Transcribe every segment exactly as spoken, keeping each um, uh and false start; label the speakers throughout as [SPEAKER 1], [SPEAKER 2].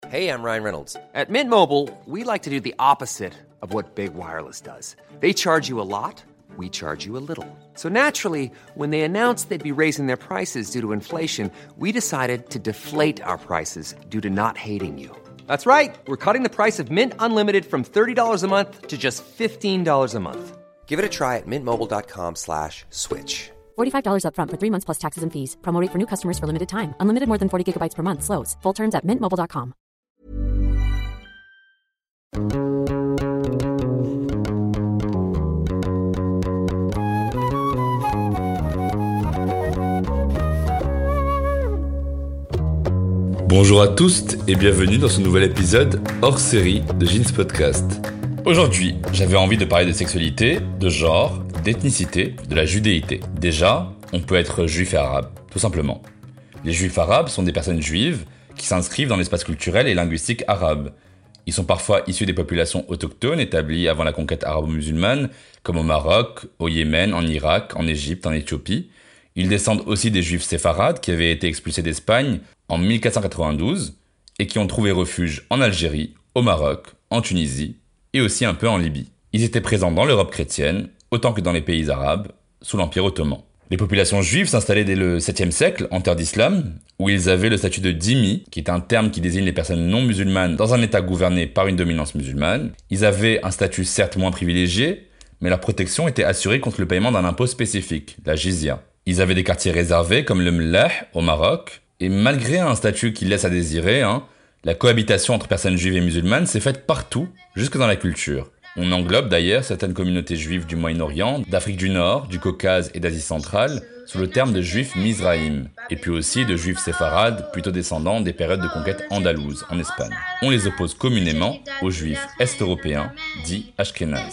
[SPEAKER 1] Hey, I'm Ryan Reynolds. At Mint Mobile, we like to do the opposite of what Big Wireless does. They charge you a lot, we charge you a little. So naturally, when they announced they'd be raising their prices due to inflation, we decided to deflate our prices due to not hating you. That's right. We're cutting the price of Mint Unlimited from thirty dollars a month to just fifteen dollars a month. Give it a try at mintmobile.com slash switch.
[SPEAKER 2] forty-five dollars up front for three months plus taxes and fees. Promo rate for new customers for limited time. Unlimited more than forty gigabytes per month. Slows full terms at mint mobile dot com.
[SPEAKER 3] Bonjour à tous et bienvenue dans ce nouvel épisode hors série de Jeans Podcast. Aujourd'hui, j'avais envie de parler de sexualité, de genre, d'ethnicité, de la judéité. Déjà, on peut être juif et arabe, tout simplement. Les juifs arabes sont des personnes juives qui s'inscrivent dans l'espace culturel et linguistique arabe. Ils sont parfois issus des populations autochtones établies avant la conquête arabo-musulmane, comme au Maroc, au Yémen, en Irak, en Égypte, en Éthiopie. Ils descendent aussi des juifs séfarades qui avaient été expulsés d'Espagne en mille quatre cent quatre-vingt-douze et qui ont trouvé refuge en Algérie, au Maroc, en Tunisie et aussi un peu en Libye. Ils étaient présents dans l'Europe chrétienne autant que dans les pays arabes sous l'Empire ottoman. Les populations juives s'installaient dès le septième siècle en terre d'islam, où ils avaient le statut de dhimmi, qui est un terme qui désigne les personnes non musulmanes dans un état gouverné par une dominance musulmane. Ils avaient un statut certes moins privilégié, mais leur protection était assurée contre le paiement d'un impôt spécifique, la jizya. Ils avaient des quartiers réservés comme le Mlah au Maroc, et malgré un statut qui laisse à désirer, hein, la cohabitation entre personnes juives et musulmanes s'est faite partout, jusque dans la culture. On englobe d'ailleurs certaines communautés juives du Moyen-Orient, d'Afrique du Nord, du Caucase et d'Asie centrale sous le terme de juifs mizraïm, et puis aussi de juifs séfarades, plutôt descendants des périodes de conquête andalouse en Espagne. On les oppose communément aux juifs est-européens, dits ashkénazes.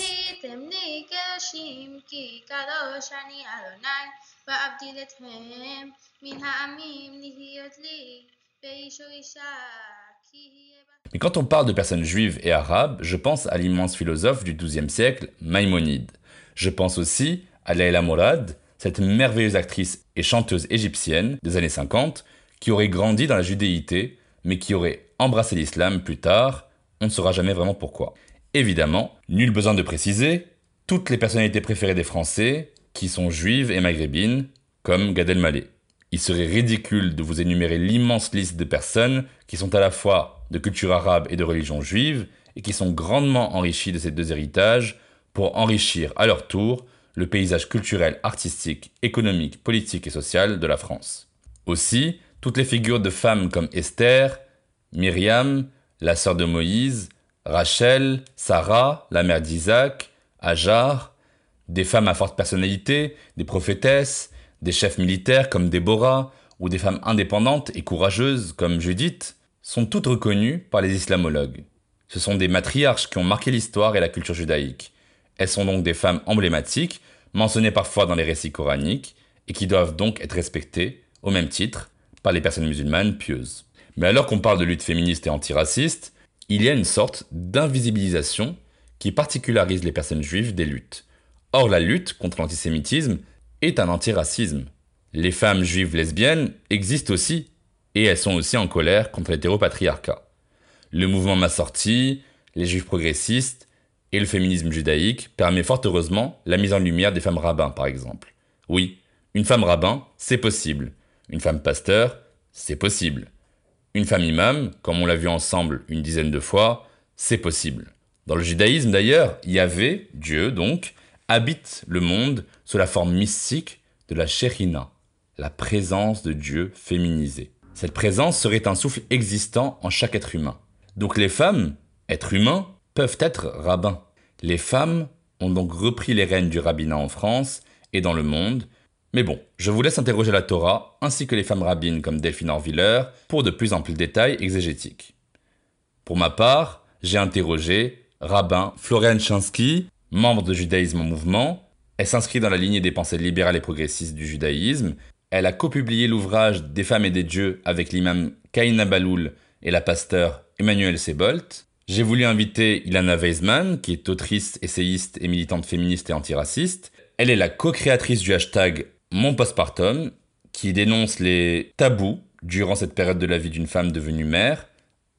[SPEAKER 3] Mais quand on parle de personnes juives et arabes, je pense à l'immense philosophe du douzième siècle, Maïmonide. Je pense aussi à Leila Morad, cette merveilleuse actrice et chanteuse égyptienne des années cinquante, qui aurait grandi dans la judéité, mais qui aurait embrassé l'islam plus tard, on ne saura jamais vraiment pourquoi. Évidemment, nul besoin de préciser, toutes les personnalités préférées des Français, qui sont juives et maghrébines, comme Gad Elmaleh. Il serait ridicule de vous énumérer l'immense liste de personnes qui sont à la fois de culture arabe et de religion juive et qui sont grandement enrichies de ces deux héritages pour enrichir à leur tour le paysage culturel, artistique, économique, politique et social de la France. Aussi, toutes les figures de femmes comme Esther, Myriam, la sœur de Moïse, Rachel, Sarah, la mère d'Isaac, Hajar, des femmes à forte personnalité, des prophétesses, des chefs militaires comme Déborah, ou des femmes indépendantes et courageuses comme Judith, sont toutes reconnues par les islamologues. Ce sont des matriarches qui ont marqué l'histoire et la culture judaïque. Elles sont donc des femmes emblématiques, mentionnées parfois dans les récits coraniques, et qui doivent donc être respectées, au même titre, par les personnes musulmanes pieuses. Mais alors qu'on parle de lutte féministe et antiraciste, il y a une sorte d'invisibilisation qui particularise les personnes juives des luttes. Or, la lutte contre l'antisémitisme est un antiracisme. Les femmes juives lesbiennes existent aussi, et elles sont aussi en colère contre l'hétéropatriarcat. Le mouvement Massorti, les juifs progressistes et le féminisme judaïque permet fort heureusement la mise en lumière des femmes rabbins, par exemple. Oui, une femme rabbin, c'est possible. Une femme pasteur, c'est possible. Une femme imam, comme on l'a vu ensemble une dizaine de fois, c'est possible. Dans le judaïsme d'ailleurs, Yahvé, Dieu donc, habite le monde sous la forme mystique de la Shekhinah, la présence de Dieu féminisée. Cette présence serait un souffle existant en chaque être humain. Donc les femmes, êtres humains, peuvent être rabbins. Les femmes ont donc repris les rênes du rabbinat en France et dans le monde. Mais bon, je vous laisse interroger la Torah ainsi que les femmes rabbines comme Delphine Orviller pour de plus amples détails exégétiques. Pour ma part, j'ai interrogé rabbin Florian Chansky, membre de Judaïsme en mouvement. Elle s'inscrit dans la lignée des pensées libérales et progressistes du judaïsme. Elle a copublié l'ouvrage Des femmes et des dieux avec l'imam Kaina Baloul et la pasteur Emmanuel Sebolt. J'ai voulu inviter Ilana Weizmann, qui est autrice, essayiste et militante féministe et antiraciste. Elle est la co-créatrice du hashtag Mon Postpartum, qui dénonce les tabous durant cette période de la vie d'une femme devenue mère.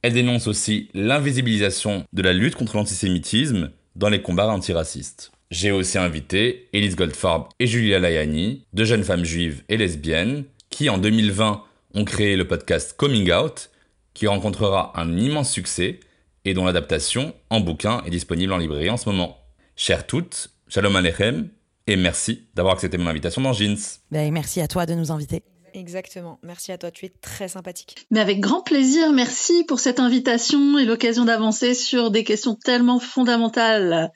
[SPEAKER 3] Elle dénonce aussi l'invisibilisation de la lutte contre l'antisémitisme dans les combats antiracistes. J'ai aussi invité Elise Goldfarb et Julia Layani, deux jeunes femmes juives et lesbiennes, qui en deux mille vingt ont créé le podcast Coming Out, qui rencontrera un immense succès et dont l'adaptation en bouquin est disponible en librairie en ce moment. Chères toutes, Shalom Aleichem, et merci d'avoir accepté mon invitation dans Jeans.
[SPEAKER 4] Ben, merci à toi de nous inviter.
[SPEAKER 5] Exactement, merci à toi, tu es très sympathique.
[SPEAKER 6] Mais avec grand plaisir, merci pour cette invitation et l'occasion d'avancer sur des questions tellement fondamentales.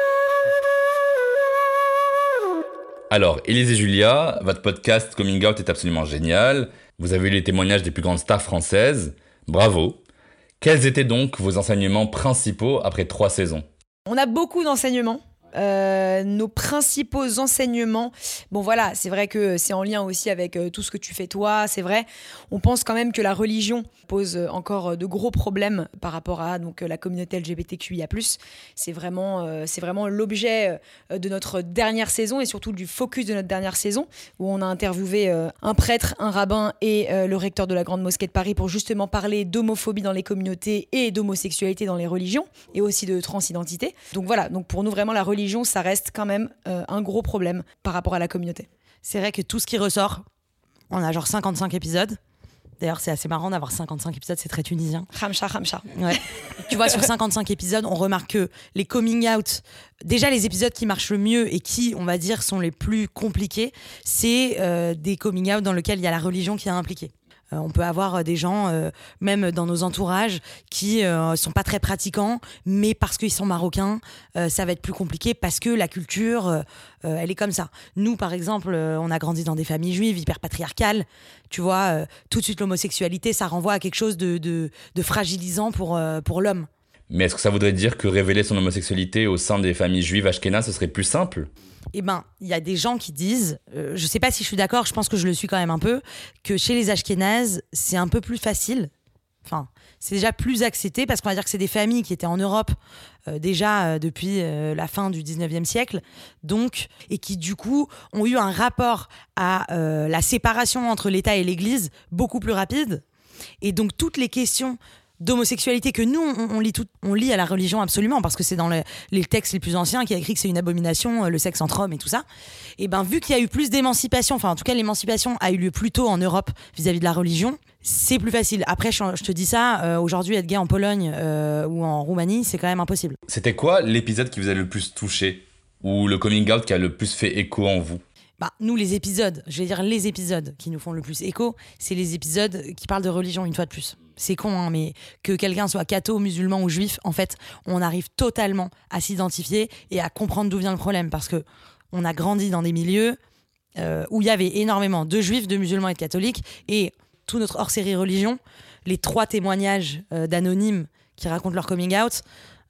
[SPEAKER 3] Alors, Élise et Julia, votre podcast Coming Out est absolument génial. Vous avez eu les témoignages des plus grandes stars françaises. Bravo. Quels étaient donc vos enseignements principaux après trois saisons ?
[SPEAKER 5] On a beaucoup d'enseignements. Euh, nos principaux enseignements, bon voilà, c'est vrai que c'est en lien aussi avec euh, tout ce que tu fais toi, c'est vrai. On pense quand même que la religion pose euh, encore de gros problèmes par rapport à donc la communauté L G B T Q I A plus. C'est vraiment, euh, c'est vraiment l'objet euh, de notre dernière saison et surtout du focus de notre dernière saison où on a interviewé euh, un prêtre, un rabbin et euh, le recteur de la Grande Mosquée de Paris pour justement parler d'homophobie dans les communautés et d'homosexualité dans les religions et aussi de transidentité. Donc voilà, donc pour nous vraiment la religion religion, ça reste quand même euh, un gros problème par rapport à la communauté.
[SPEAKER 4] C'est vrai que tout ce qui ressort, on a genre cinquante-cinq épisodes. D'ailleurs, c'est assez marrant d'avoir cinquante-cinq épisodes, c'est très tunisien.
[SPEAKER 5] Ramcha, ramcha.
[SPEAKER 4] Ouais. Tu vois, sur cinquante-cinq épisodes, on remarque que les coming out, déjà les épisodes qui marchent le mieux et qui, on va dire, sont les plus compliqués, c'est euh, des coming out dans lesquels il y a la religion qui est impliquée. Euh, on peut avoir des gens, euh, même dans nos entourages, qui euh, sont pas très pratiquants, mais parce qu'ils sont marocains, euh, ça va être plus compliqué parce que la culture, euh, euh, elle est comme ça. Nous, par exemple, euh, on a grandi dans des familles juives hyper patriarcales. Tu vois, euh, tout de suite, l'homosexualité, ça renvoie à quelque chose de, de, de fragilisant pour, euh, pour l'homme.
[SPEAKER 3] Mais est-ce que ça voudrait dire que révéler son homosexualité au sein des familles juives ashkénazes, ce serait plus simple ?
[SPEAKER 4] Eh ben, il y a des gens qui disent, euh, je sais pas si je suis d'accord, je pense que je le suis quand même un peu, que chez les ashkénazes, c'est un peu plus facile. Enfin, c'est déjà plus accepté parce qu'on va dire que c'est des familles qui étaient en Europe euh, déjà euh, depuis euh, la fin du dix-neuvième siècle, donc, et qui du coup ont eu un rapport à euh, la séparation entre l'État et l'Église beaucoup plus rapide. Et donc toutes les questions d'homosexualité que nous on, on lit tout, on lit à la religion absolument parce que c'est dans les, les textes les plus anciens qui a écrit que c'est une abomination le sexe entre hommes et tout ça. Et ben vu qu'il y a eu plus d'émancipation, enfin en tout cas l'émancipation a eu lieu plus tôt en Europe vis-à-vis de la religion, c'est plus facile. Après je, je te dis ça, euh, aujourd'hui être gay en Pologne euh, ou en Roumanie c'est quand même impossible.
[SPEAKER 3] C'était quoi l'épisode qui vous a le plus touché ou le coming out qui a le plus fait écho en vous ?
[SPEAKER 4] Bah, nous, les épisodes, je vais dire les épisodes qui nous font le plus écho, c'est les épisodes qui parlent de religion, une fois de plus. C'est con, hein, mais que quelqu'un soit catho, musulman ou juif, en fait, on arrive totalement à s'identifier et à comprendre d'où vient le problème. Parce que on a grandi dans des milieux euh, où il y avait énormément de juifs, de musulmans et de catholiques. Et tout notre hors-série religion, les trois témoignages euh, d'anonymes qui racontent leur coming out,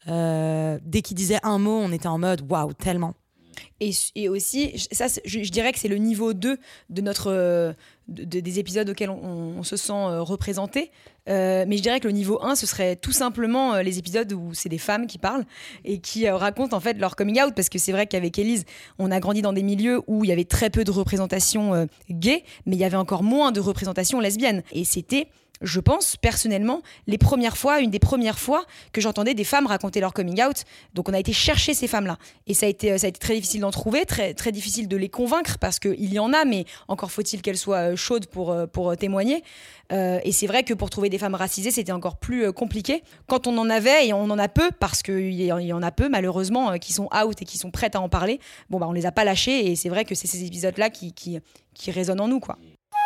[SPEAKER 4] euh, dès qu'ils disaient un mot, on était en mode « waouh, tellement ».
[SPEAKER 5] Et, et aussi, ça, je, je dirais que c'est le niveau deux de notre, euh, de, de, des épisodes auxquels on, on se sent euh, représenté. Euh, mais je dirais que le niveau un, ce serait tout simplement euh, les épisodes où c'est des femmes qui parlent et qui euh, racontent en fait leur coming out. Parce que c'est vrai qu'avec Élise, on a grandi dans des milieux où il y avait très peu de représentation euh, gay, mais il y avait encore moins de représentation lesbienne. Et c'était... je pense, personnellement, les premières fois, une des premières fois que j'entendais des femmes raconter leur coming out. Donc, on a été chercher ces femmes-là. Et ça a été, ça a été très difficile d'en trouver, très, très difficile de les convaincre parce qu'il y en a, mais encore faut-il qu'elles soient chaudes pour, pour témoigner. Euh, et c'est vrai que pour trouver des femmes racisées, c'était encore plus compliqué. Quand on en avait, et on en a peu, parce qu'il y en a peu, malheureusement, qui sont out et qui sont prêtes à en parler, bon, bah, on les a pas lâchées. Et c'est vrai que c'est ces épisodes-là qui, qui, qui résonnent en nous, quoi.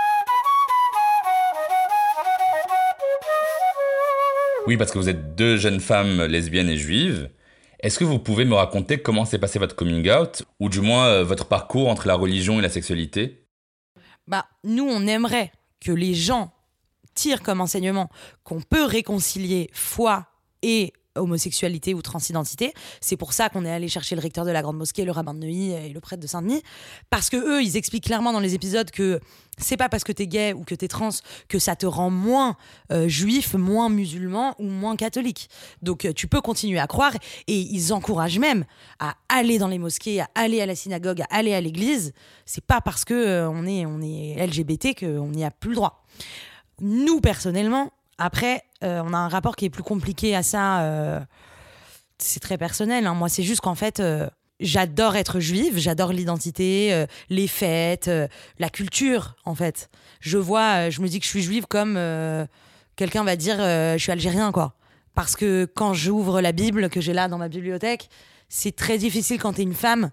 [SPEAKER 3] Oui, parce que vous êtes deux jeunes femmes lesbiennes et juives. Est-ce que vous pouvez me raconter comment s'est passé votre coming out, ou du moins euh, votre parcours entre la religion et la sexualité ?
[SPEAKER 4] Bah, nous, on aimerait que les gens tirent comme enseignement qu'on peut réconcilier foi et homosexualité ou transidentité. C'est pour ça qu'on est allé chercher le recteur de la Grande Mosquée, le rabbin de Neuilly et le prêtre de Saint-Denis. Parce que eux, ils expliquent clairement dans les épisodes que c'est pas parce que t'es gay ou que t'es trans que ça te rend moins euh, juif, moins musulman ou moins catholique. Donc euh, tu peux continuer à croire et ils encouragent même à aller dans les mosquées, à aller à la synagogue, à aller à l'église. C'est pas parce que euh, on est, on est L G B T qu'on n'y a plus le droit. Nous, personnellement, Après, euh, on a un rapport qui est plus compliqué à ça. Euh, c'est très personnel. Hein. Moi, c'est juste qu'en fait, euh, j'adore être juive, j'adore l'identité, euh, les fêtes, euh, la culture, en fait. Je vois, euh, je me dis que je suis juive comme euh, quelqu'un va dire euh, je suis algérien, quoi. Parce que quand j'ouvre la Bible, que j'ai là dans ma bibliothèque, c'est très difficile quand t'es une femme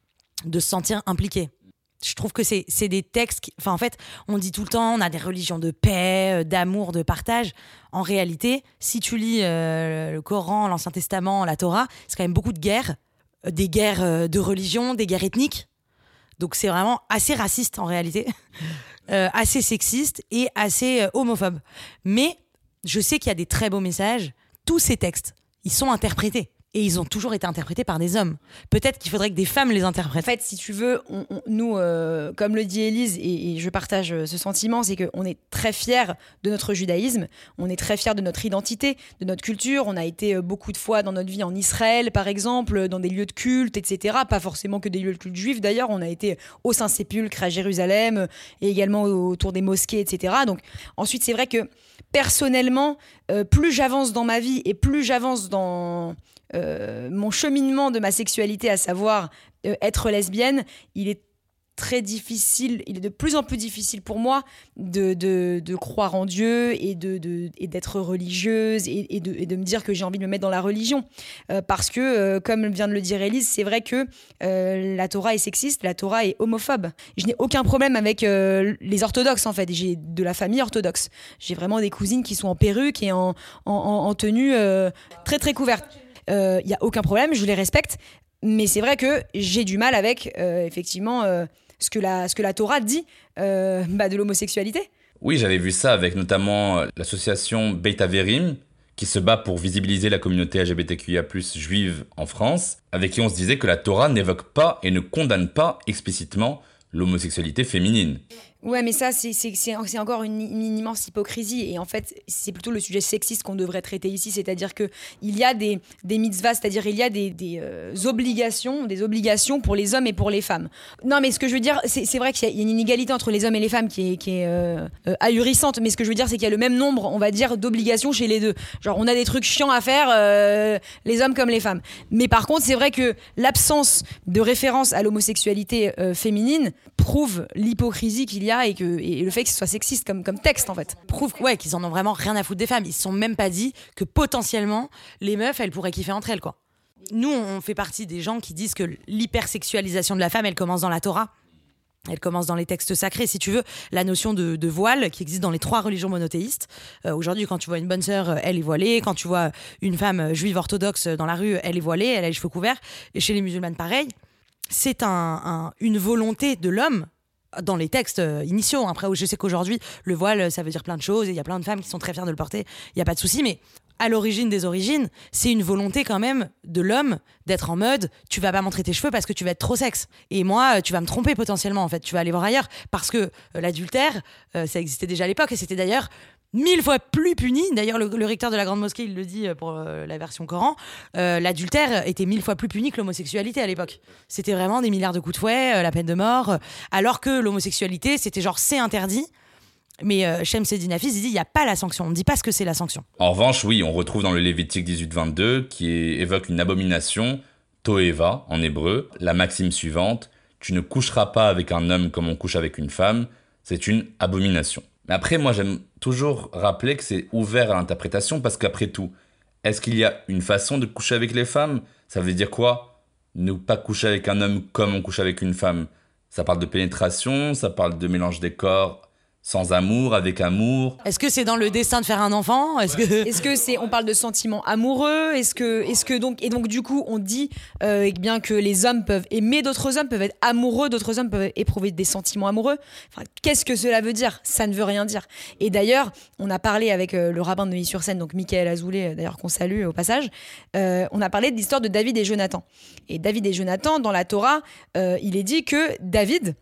[SPEAKER 4] de se sentir impliquée. Je trouve que c'est, c'est des textes... Qui, enfin, en fait, on dit tout le temps, on a des religions de paix, d'amour, de partage. En réalité, si tu lis euh, le Coran, l'Ancien Testament, la Torah, c'est quand même beaucoup de guerres. Euh, des guerres euh, de religion, des guerres ethniques. Donc c'est vraiment assez raciste, en réalité. euh, assez sexiste et assez euh, homophobe. Mais je sais qu'il y a des très beaux messages. Tous ces textes, ils sont interprétés. Et ils ont toujours été interprétés par des hommes. Peut-être qu'il faudrait que des femmes les interprètent.
[SPEAKER 5] En fait, si tu veux, on, on, nous, euh, comme le dit Élise, et, et je partage ce sentiment, c'est qu'on est très fiers de notre judaïsme, on est très fiers de notre identité, de notre culture. On a été beaucoup de fois dans notre vie en Israël, par exemple, dans des lieux de culte, et cetera. Pas forcément que des lieux de culte juifs, d'ailleurs. On a été au Saint-Sépulcre, à Jérusalem, et également autour des mosquées, et cetera. Donc, ensuite, c'est vrai que, personnellement, euh, plus j'avance dans ma vie et plus j'avance dans... Euh, mon cheminement de ma sexualité, à savoir euh, être lesbienne, il est très difficile, il est de plus en plus difficile pour moi de, de, de croire en Dieu et, de, de, et d'être religieuse et, et, de, et de me dire que j'ai envie de me mettre dans la religion. Euh, parce que, euh, comme vient de le dire Élise, c'est vrai que euh, la Torah est sexiste, la Torah est homophobe. Je n'ai aucun problème avec euh, les orthodoxes, en fait. J'ai de la famille orthodoxe. J'ai vraiment des cousines qui sont en perruque et en, en, en, en tenue euh, très très couverte. Il euh, n'y a aucun problème, je les respecte, mais c'est vrai que j'ai du mal avec, euh, effectivement, euh, ce, que la, ce que la Torah dit euh, bah, de l'homosexualité.
[SPEAKER 3] Oui, j'avais vu ça avec notamment l'association Beit Averim, qui se bat pour visibiliser la communauté L G B T Q I A plus, juive en France, avec qui on se disait que la Torah n'évoque pas et ne condamne pas explicitement l'homosexualité féminine.
[SPEAKER 5] Ouais, mais ça, c'est, c'est, c'est, c'est encore une, une immense hypocrisie. Et en fait, c'est plutôt le sujet sexiste qu'on devrait traiter ici. C'est-à-dire qu'il y a des, des mitzvahs, c'est-à-dire il y a des, des euh, obligations, des obligations pour les hommes et pour les femmes. Non, mais ce que je veux dire, c'est, c'est vrai qu'il y a une inégalité entre les hommes et les femmes qui est, qui est euh, euh, ahurissante. Mais ce que je veux dire, c'est qu'il y a le même nombre, on va dire, d'obligations chez les deux. Genre, on a des trucs chiants à faire, euh, les hommes comme les femmes. Mais par contre, c'est vrai que l'absence de référence à l'homosexualité euh, féminine prouve l'hypocrisie qu'il y a et, que, et le fait que ce soit sexiste comme, comme texte, en fait.
[SPEAKER 4] Prouve ouais, qu'ils en ont vraiment rien à foutre des femmes. Ils se sont même pas dit que potentiellement, les meufs, elles pourraient kiffer entre elles, quoi. Nous, on fait partie des gens qui disent que l'hypersexualisation de la femme, elle commence dans la Torah. Elle commence dans les textes sacrés, si tu veux. La notion de, de voile qui existe dans les trois religions monothéistes. Euh, aujourd'hui, quand tu vois une bonne sœur, elle est voilée. Quand tu vois une femme juive orthodoxe dans la rue, elle est voilée, elle a les cheveux couverts. Et chez les musulmanes, pareil. C'est un, un, une volonté de l'homme dans les textes initiaux. Après, je sais qu'aujourd'hui, le voile, ça veut dire plein de choses et il y a plein de femmes qui sont très fières de le porter. Il n'y a pas de souci, mais à l'origine des origines, c'est une volonté quand même de l'homme d'être en mode « tu vas pas montrer tes cheveux parce que tu vas être trop sexe. Et moi, tu vas me tromper potentiellement, en fait. Tu vas aller voir ailleurs. » Parce que euh, l'adultère, euh, ça existait déjà à l'époque et c'était d'ailleurs mille fois plus puni. D'ailleurs, le, le recteur de la Grande Mosquée, il le dit pour euh, la version Coran, euh, l'adultère était mille fois plus puni que l'homosexualité à l'époque. C'était vraiment des milliards de coups de fouet, euh, la peine de mort, euh, alors que l'homosexualité, c'était genre c'est interdit. Mais euh, Shem Seddin Hafiz, il dit il n'y a pas la sanction, on ne dit pas ce que c'est la sanction.
[SPEAKER 3] En revanche, oui, on retrouve dans le Lévitique dix-huit vingt-deux qui est, évoque une abomination, Toeva en hébreu, la maxime suivante, tu ne coucheras pas avec un homme comme on couche avec une femme, c'est une abomination. Mais après, moi, j'aime toujours rappeler que c'est ouvert à l'interprétation parce qu'après tout, est-ce qu'il y a une façon de coucher avec les femmes ? Ça veut dire quoi ? Ne pas coucher avec un homme comme on couche avec une femme. Ça parle de pénétration, ça parle de mélange des corps sans amour, avec amour.
[SPEAKER 4] Est-ce que c'est dans le destin de faire un enfant ? Est-ce que
[SPEAKER 5] est-ce que c'est on parle de sentiments amoureux ? Est-ce que est-ce que donc et donc du coup on dit euh, bien que les hommes peuvent aimer d'autres hommes, peuvent être amoureux d'autres hommes, peuvent éprouver des sentiments amoureux. Enfin, qu'est-ce que cela veut dire ? Ça ne veut rien dire. Et d'ailleurs, on a parlé avec euh, le rabbin de Neuilly-sur-Seine, donc Michael Azoulay, d'ailleurs qu'on salue au passage. Euh, on a parlé de l'histoire de David et Jonathan. Et David et Jonathan, dans la Torah, euh, il est dit que David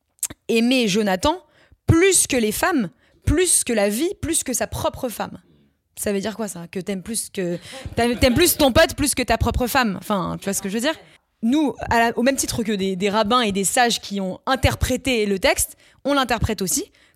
[SPEAKER 5] aimait Jonathan plus que les femmes, plus que la vie, plus que sa propre femme. Ça veut dire quoi, ça ? Que t'aimes plus que t'aimes plus ton pote plus que ta propre femme. Enfin, tu vois ce que je veux dire ? Nous, à la, au même titre que des, des rabbins et des sages qui ont interprété le texte, on l'interprète aussi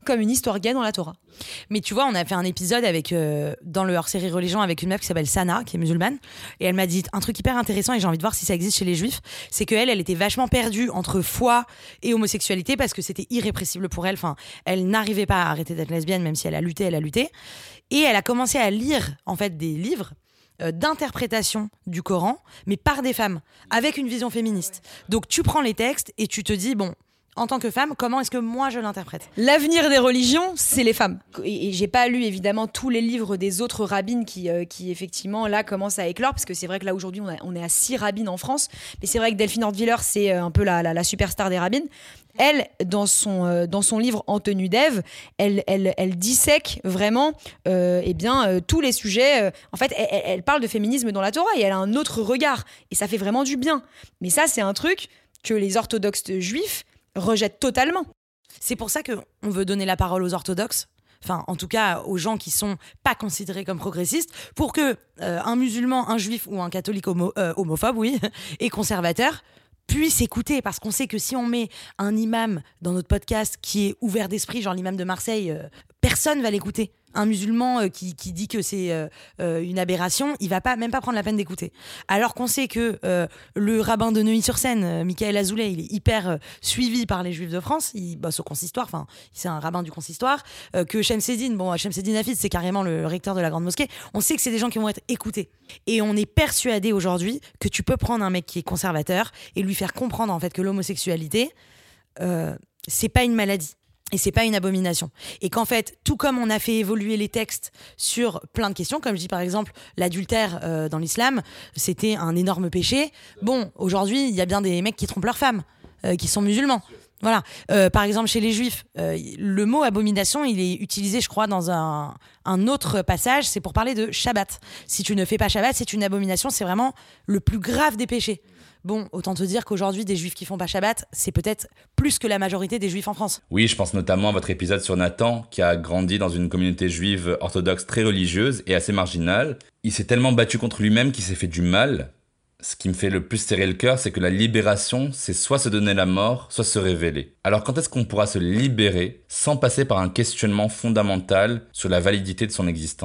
[SPEAKER 5] comme une histoire gay dans la Torah.
[SPEAKER 4] Mais tu vois, on a fait un épisode avec, euh, dans le hors-série religion avec une meuf qui s'appelle Sana, qui est musulmane. Et elle m'a dit un truc hyper intéressant et j'ai envie de voir si ça existe chez les juifs. C'est qu'elle, elle était vachement perdue entre foi et homosexualité parce que c'était irrépressible pour elle. Enfin, elle n'arrivait pas à arrêter d'être lesbienne, même si elle a lutté, elle a lutté. Et elle a commencé à lire, en fait, des livres euh, d'interprétation du Coran, mais par des femmes, avec une vision féministe. Donc tu prends les textes et tu te dis, bon, en tant que femme, comment est-ce que moi je l'interprète ?
[SPEAKER 5] L'avenir des religions, c'est les femmes. Et, et j'ai pas lu évidemment tous les livres des autres rabbines qui, euh, qui effectivement là commencent à éclore, parce que c'est vrai que là aujourd'hui on, a, on est à six rabbines en France, mais c'est vrai que Delphine Ortwiller c'est un peu la, la, la superstar des rabbines. Elle, dans son, euh, dans son livre En tenue d'Ève, elle, elle, elle dissèque vraiment euh, eh bien, euh, tous les sujets. Euh, en fait, elle, elle parle de féminisme dans la Torah et elle a un autre regard. Et ça fait vraiment du bien. Mais ça, c'est un truc que les orthodoxes juifs rejettent totalement.
[SPEAKER 4] C'est pour ça qu'on veut donner la parole aux orthodoxes, enfin en tout cas aux gens qui sont pas considérés comme progressistes, pour que euh, un musulman, un juif ou un catholique homo, euh, homophobe, oui, et conservateur puisse écouter, parce qu'on sait que si on met un imam dans notre podcast qui est ouvert d'esprit, genre l'imam de Marseille, euh, personne va l'écouter. Un musulman euh, qui, qui dit que c'est euh, euh, une aberration, il va pas, même pas prendre la peine d'écouter. Alors qu'on sait que euh, le rabbin de Neuilly-sur-Seine, euh, Michael Azoulay, il est hyper euh, suivi par les juifs de France, il bosse au consistoire, enfin c'est un rabbin du consistoire, euh, que Chemseddine, bon Chemseddine Hafid, c'est carrément le recteur de la grande mosquée, on sait que c'est des gens qui vont être écoutés. Et on est persuadé aujourd'hui que tu peux prendre un mec qui est conservateur et lui faire comprendre en fait que l'homosexualité, euh, c'est pas une maladie. Et c'est pas une abomination. Et qu'en fait, tout comme on a fait évoluer les textes sur plein de questions, comme je dis par exemple, l'adultère euh, dans l'islam, c'était un énorme péché. Bon, aujourd'hui, il y a bien des mecs qui trompent leurs femmes, euh, qui sont musulmans. Voilà. Euh, par exemple, chez les juifs, euh, le mot abomination, il est utilisé, je crois, dans un, un autre passage, c'est pour parler de Shabbat. Si tu ne fais pas Shabbat, c'est une abomination, c'est vraiment le plus grave des péchés. Bon, autant te dire qu'aujourd'hui, des juifs qui font pas Shabbat, c'est peut-être plus que la majorité des juifs en France.
[SPEAKER 3] Oui, je pense notamment à votre épisode sur Nathan, qui a grandi dans une communauté juive orthodoxe très religieuse et assez marginale. Il s'est tellement battu contre lui-même qu'il s'est fait du mal. Ce qui me fait le plus serrer le cœur, c'est que la libération, c'est soit se donner la mort, soit se révéler. Alors quand est-ce qu'on pourra se libérer sans passer par un questionnement fondamental sur la validité de son existence ?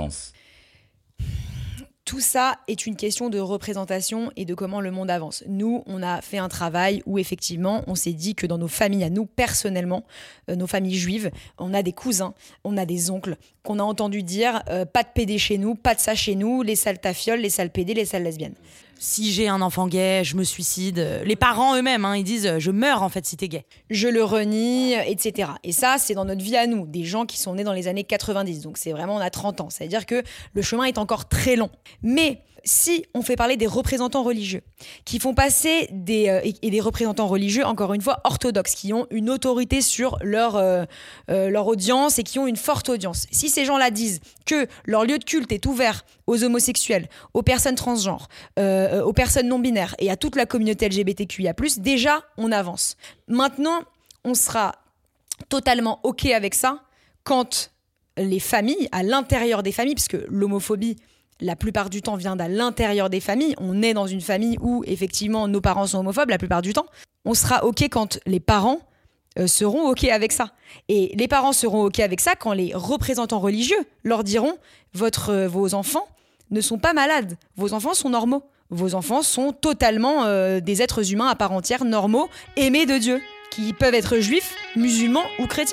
[SPEAKER 5] Tout ça est une question de représentation et de comment le monde avance. Nous, on a fait un travail où effectivement, on s'est dit que dans nos familles, à nous personnellement, euh, nos familles juives, on a des cousins, on a des oncles, qu'on a entendu dire euh, pas de pédé chez nous, pas de ça chez nous, les sales tafioles, les sales pédés, les sales lesbiennes.
[SPEAKER 4] Si j'ai un enfant gay, je me suicide. Les parents eux-mêmes, hein, ils disent je meurs en fait si t'es gay.
[SPEAKER 5] Je le renie, et cetera. Et ça, c'est dans notre vie à nous, des gens qui sont nés dans les années quatre-vingt-dix. Donc c'est vraiment, on a trente ans. C'est-à-dire que le chemin est encore très long. Mais si on fait parler des représentants religieux, qui font passer des, euh, et, et des représentants religieux, encore une fois, orthodoxes, qui ont une autorité sur leur, euh, euh, leur audience et qui ont une forte audience. Si ces gens-là disent que leur lieu de culte est ouvert aux homosexuels, aux personnes transgenres, euh, aux personnes non-binaires et à toute la communauté L G B T Q I A plus, déjà, on avance. Maintenant, on sera totalement OK avec ça quand les familles, à l'intérieur des familles, puisque l'homophobie, la plupart du temps, vient d'à l'intérieur des familles. On est dans une famille où, effectivement, nos parents sont homophobes la plupart du temps. On sera OK quand les parents euh, seront OK avec ça. Et les parents seront OK avec ça quand les représentants religieux leur diront votre, euh, vos enfants ne sont pas malades. Vos enfants sont normaux. Vos enfants sont totalement euh, des êtres humains à part entière, normaux, aimés de Dieu, qui peuvent être juifs, musulmans ou chrétiens.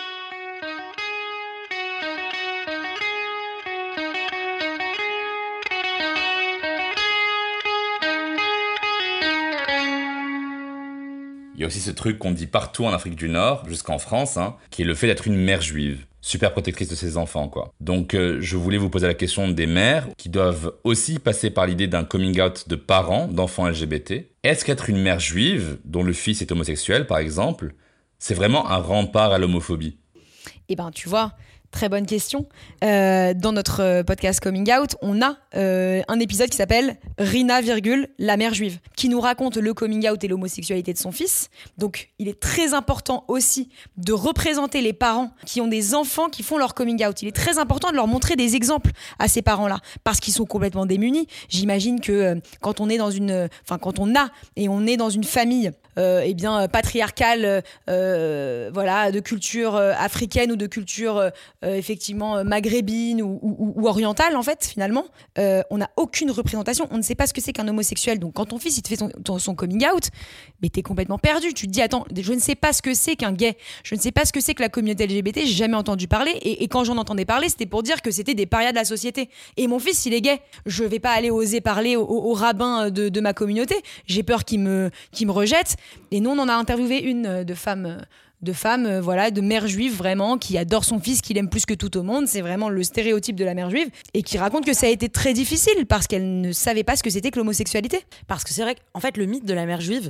[SPEAKER 3] Il y a aussi ce truc qu'on dit partout en Afrique du Nord, jusqu'en France, hein, qui est le fait d'être une mère juive. Super protectrice de ses enfants, quoi. Donc, euh, je voulais vous poser la question des mères qui doivent aussi passer par l'idée d'un coming out de parents d'enfants L G B T. Est-ce qu'être une mère juive, dont le fils est homosexuel, par exemple, c'est vraiment un rempart à l'homophobie ?
[SPEAKER 5] Eh ben, tu vois, Très bonne question. Euh, dans notre podcast Coming Out, on a euh, un épisode qui s'appelle Rina, virgule, la mère juive, qui nous raconte le coming out et l'homosexualité de son fils. Donc, il est très important aussi de représenter les parents qui ont des enfants qui font leur coming out. Il est très important de leur montrer des exemples à ces parents-là, parce qu'ils sont complètement démunis. J'imagine que euh, quand on est dans une, enfin quand on a et on est dans une famille, euh, eh bien patriarcale, euh, voilà, de culture euh, africaine ou de culture euh, Euh, effectivement euh, maghrébine ou, ou, ou orientale en fait finalement, euh, on n'a aucune représentation, on ne sait pas ce que c'est qu'un homosexuel. Donc quand ton fils il te fait son, ton, son coming out, mais t'es complètement perdu, tu te dis attends, je ne sais pas ce que c'est qu'un gay, je ne sais pas ce que c'est que la communauté L G B T, j'ai jamais entendu parler, et, et quand j'en entendais parler c'était pour dire que c'était des parias de la société, et mon fils il est gay, je vais pas aller oser parler au, au, au rabbin de, de ma communauté, j'ai peur qu'il me, qu'il me rejette. Et nous on en a interviewé une de femme de femmes, euh, voilà, de mère juive vraiment, qui adore son fils, qu'il aime plus que tout au monde. C'est vraiment le stéréotype de la mère juive, et qui raconte que ça a été très difficile parce qu'elle ne savait pas ce que c'était que l'homosexualité.
[SPEAKER 4] Parce que c'est vrai qu'en fait, le mythe de la mère juive,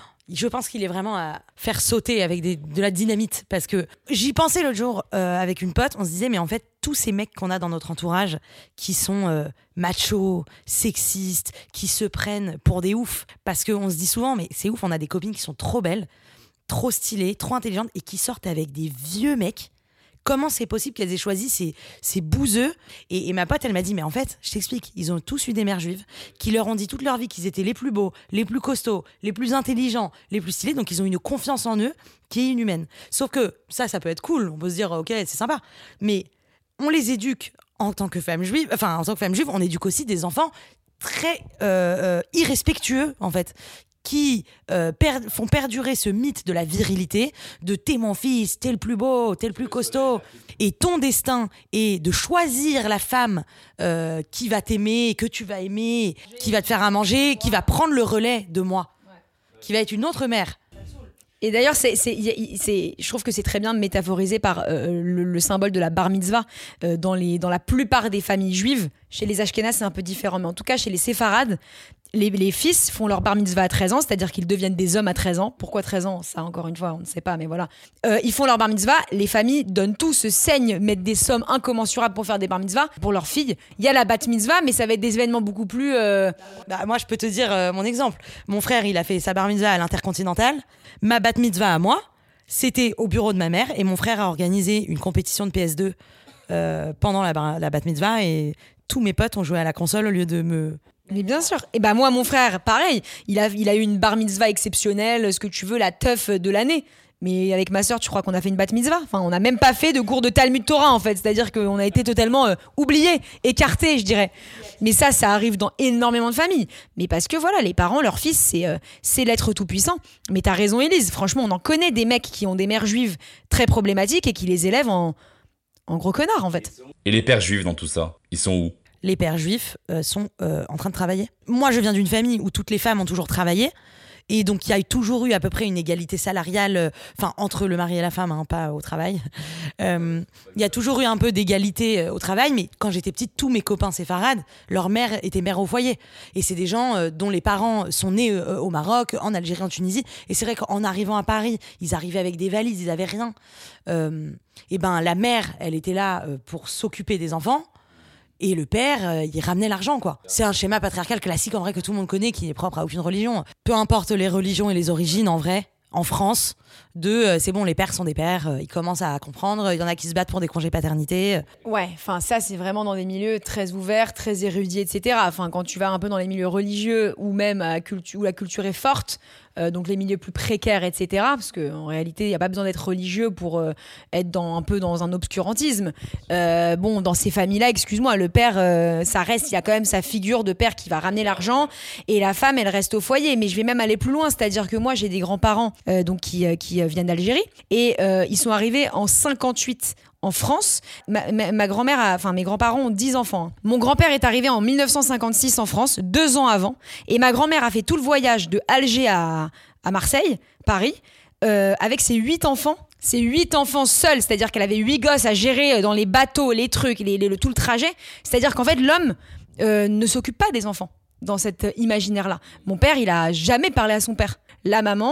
[SPEAKER 4] je pense qu'il est vraiment à faire sauter avec des, de la dynamite. Parce que j'y pensais l'autre jour euh, avec une pote, on se disait, mais en fait, tous ces mecs qu'on a dans notre entourage qui sont euh, machos, sexistes, qui se prennent pour des oufs. Parce qu'on se dit souvent, mais c'est ouf, on a des copines qui sont trop belles, trop stylées, trop intelligentes et qui sortent avec des vieux mecs. Comment c'est possible qu'elles aient choisi ces, ces bouseux? et, et ma pote, elle m'a dit, mais en fait, je t'explique, ils ont tous eu des mères juives qui leur ont dit toute leur vie qu'ils étaient les plus beaux, les plus costauds, les plus intelligents, les plus stylés, donc ils ont une confiance en eux qui est inhumaine. Sauf que ça, ça peut être cool, on peut se dire, ok, c'est sympa, mais on les éduque en tant que femmes juives, enfin, en tant que femmes juives, on éduque aussi des enfants très euh, euh, irrespectueux, en fait, qui euh, per- font perdurer ce mythe de la virilité, de t'es mon fils, t'es le plus beau, t'es le plus costaud. Et ton destin est de choisir la femme euh, qui va t'aimer, que tu vas aimer, qui va te faire à manger, qui va prendre le relais de moi, qui va être une autre mère.
[SPEAKER 5] Et d'ailleurs, c'est, c'est, c'est, je trouve que c'est très bien métaphorisé par euh, le, le symbole de la bar mitzvah euh, dans, les, dans la plupart des familles juives. Chez les Ashkénazes, c'est un peu différent, mais en tout cas, chez les Séfarades, Les, les fils font leur bar mitzvah à treize ans, c'est-à-dire qu'ils deviennent des hommes à treize ans. Pourquoi treize ans? Ça, encore une fois, on ne sait pas, mais voilà. Euh, ils font leur bar mitzvah, les familles donnent tout, se saignent, mettent des sommes incommensurables pour faire des bar mitzvahs. Pour leurs filles, il y a la bat mitzvah, mais ça va être des événements beaucoup plus... Euh...
[SPEAKER 4] Bah, moi, je peux te dire euh, mon exemple. Mon frère, il a fait sa bar mitzvah à l'Intercontinental. Ma bat mitzvah à moi, c'était au bureau de ma mère, et mon frère a organisé une compétition de P S deux euh, pendant la, bar- la bat mitzvah, et tous mes potes ont joué à la console au lieu de me...
[SPEAKER 5] Mais bien sûr. Et ben moi, mon frère, pareil. Il a, il a eu une bar mitzvah exceptionnelle, ce que tu veux, la teuf de l'année. Mais avec ma sœur, tu crois qu'on a fait une bat mitzvah? Enfin, on n'a même pas fait de cours de Talmud Torah, en fait. C'est-à-dire qu'on a été totalement euh, oubliés, écartés, je dirais. Mais ça, ça arrive dans énormément de familles. Mais parce que voilà, les parents, leur fils, c'est, euh, c'est l'être tout-puissant. Mais t'as raison, Élise. Franchement, on en connaît des mecs qui ont des mères juives très problématiques et qui les élèvent en, en gros connards, en fait.
[SPEAKER 3] Et les pères juifs dans tout ça, ils sont où?
[SPEAKER 4] Les pères juifs euh, sont euh, en train de travailler. Moi, je viens d'une famille où toutes les femmes ont toujours travaillé. Et donc, il y a toujours eu à peu près une égalité salariale, enfin, euh, entre le mari et la femme, hein, pas au travail. Il euh, y a toujours eu un peu d'égalité euh, au travail, mais quand j'étais petite, tous mes copains séfarades, leur mère était mère au foyer. Et c'est des gens euh, dont les parents sont nés euh, au Maroc, en Algérie, en Tunisie. Et c'est vrai qu'en arrivant à Paris, ils arrivaient avec des valises, ils n'avaient rien. Euh, et ben, la mère, elle était là euh, pour s'occuper des enfants. Et le père, euh, il ramenait l'argent, quoi. C'est un schéma patriarcal classique, en vrai, que tout le monde connaît, qui est propre à aucune religion. Peu importe les religions et les origines, en vrai, en France, de euh, c'est bon, les pères sont des pères, euh, ils commencent à comprendre, il y en a qui se battent pour des congés paternité.
[SPEAKER 5] Ouais, enfin ça c'est vraiment dans des milieux très ouverts, très érudits, et cetera. Enfin quand tu vas un peu dans les milieux religieux ou même à cultu- où la culture est forte, euh, donc les milieux plus précaires, et cetera. Parce qu'en réalité, il n'y a pas besoin d'être religieux pour euh, être dans, un peu dans un obscurantisme. Euh, bon, dans ces familles-là, excuse-moi, le père, euh, ça reste, il y a quand même sa figure de père qui va ramener l'argent et la femme, elle reste au foyer. Mais je vais même aller plus loin, c'est-à-dire que moi, j'ai des grands-parents euh, donc qui, euh, qui euh, viennent d'Algérie et euh, ils sont arrivés en cinquante-huit en France. Ma, ma, ma grand-mère, a, enfin mes grands-parents ont dix enfants. Mon grand-père est arrivé en mille neuf cent cinquante-six en France, deux ans avant, et ma grand-mère a fait tout le voyage de Alger à, à Marseille, Paris, euh, avec ses huit enfants. Ses huit enfants seuls, c'est-à-dire qu'elle avait huit gosses à gérer dans les bateaux, les trucs, les, les, le, tout le trajet. C'est-à-dire qu'en fait, l'homme euh, ne s'occupe pas des enfants dans cet imaginaire-là. Mon père, il a jamais parlé à son père. La maman,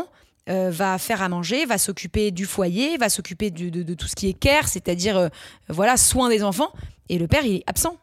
[SPEAKER 5] euh, va faire à manger, va s'occuper du foyer, va s'occuper de, de, de tout ce qui est care, c'est-à-dire euh, voilà, soin des enfants. Et le père, il est absent.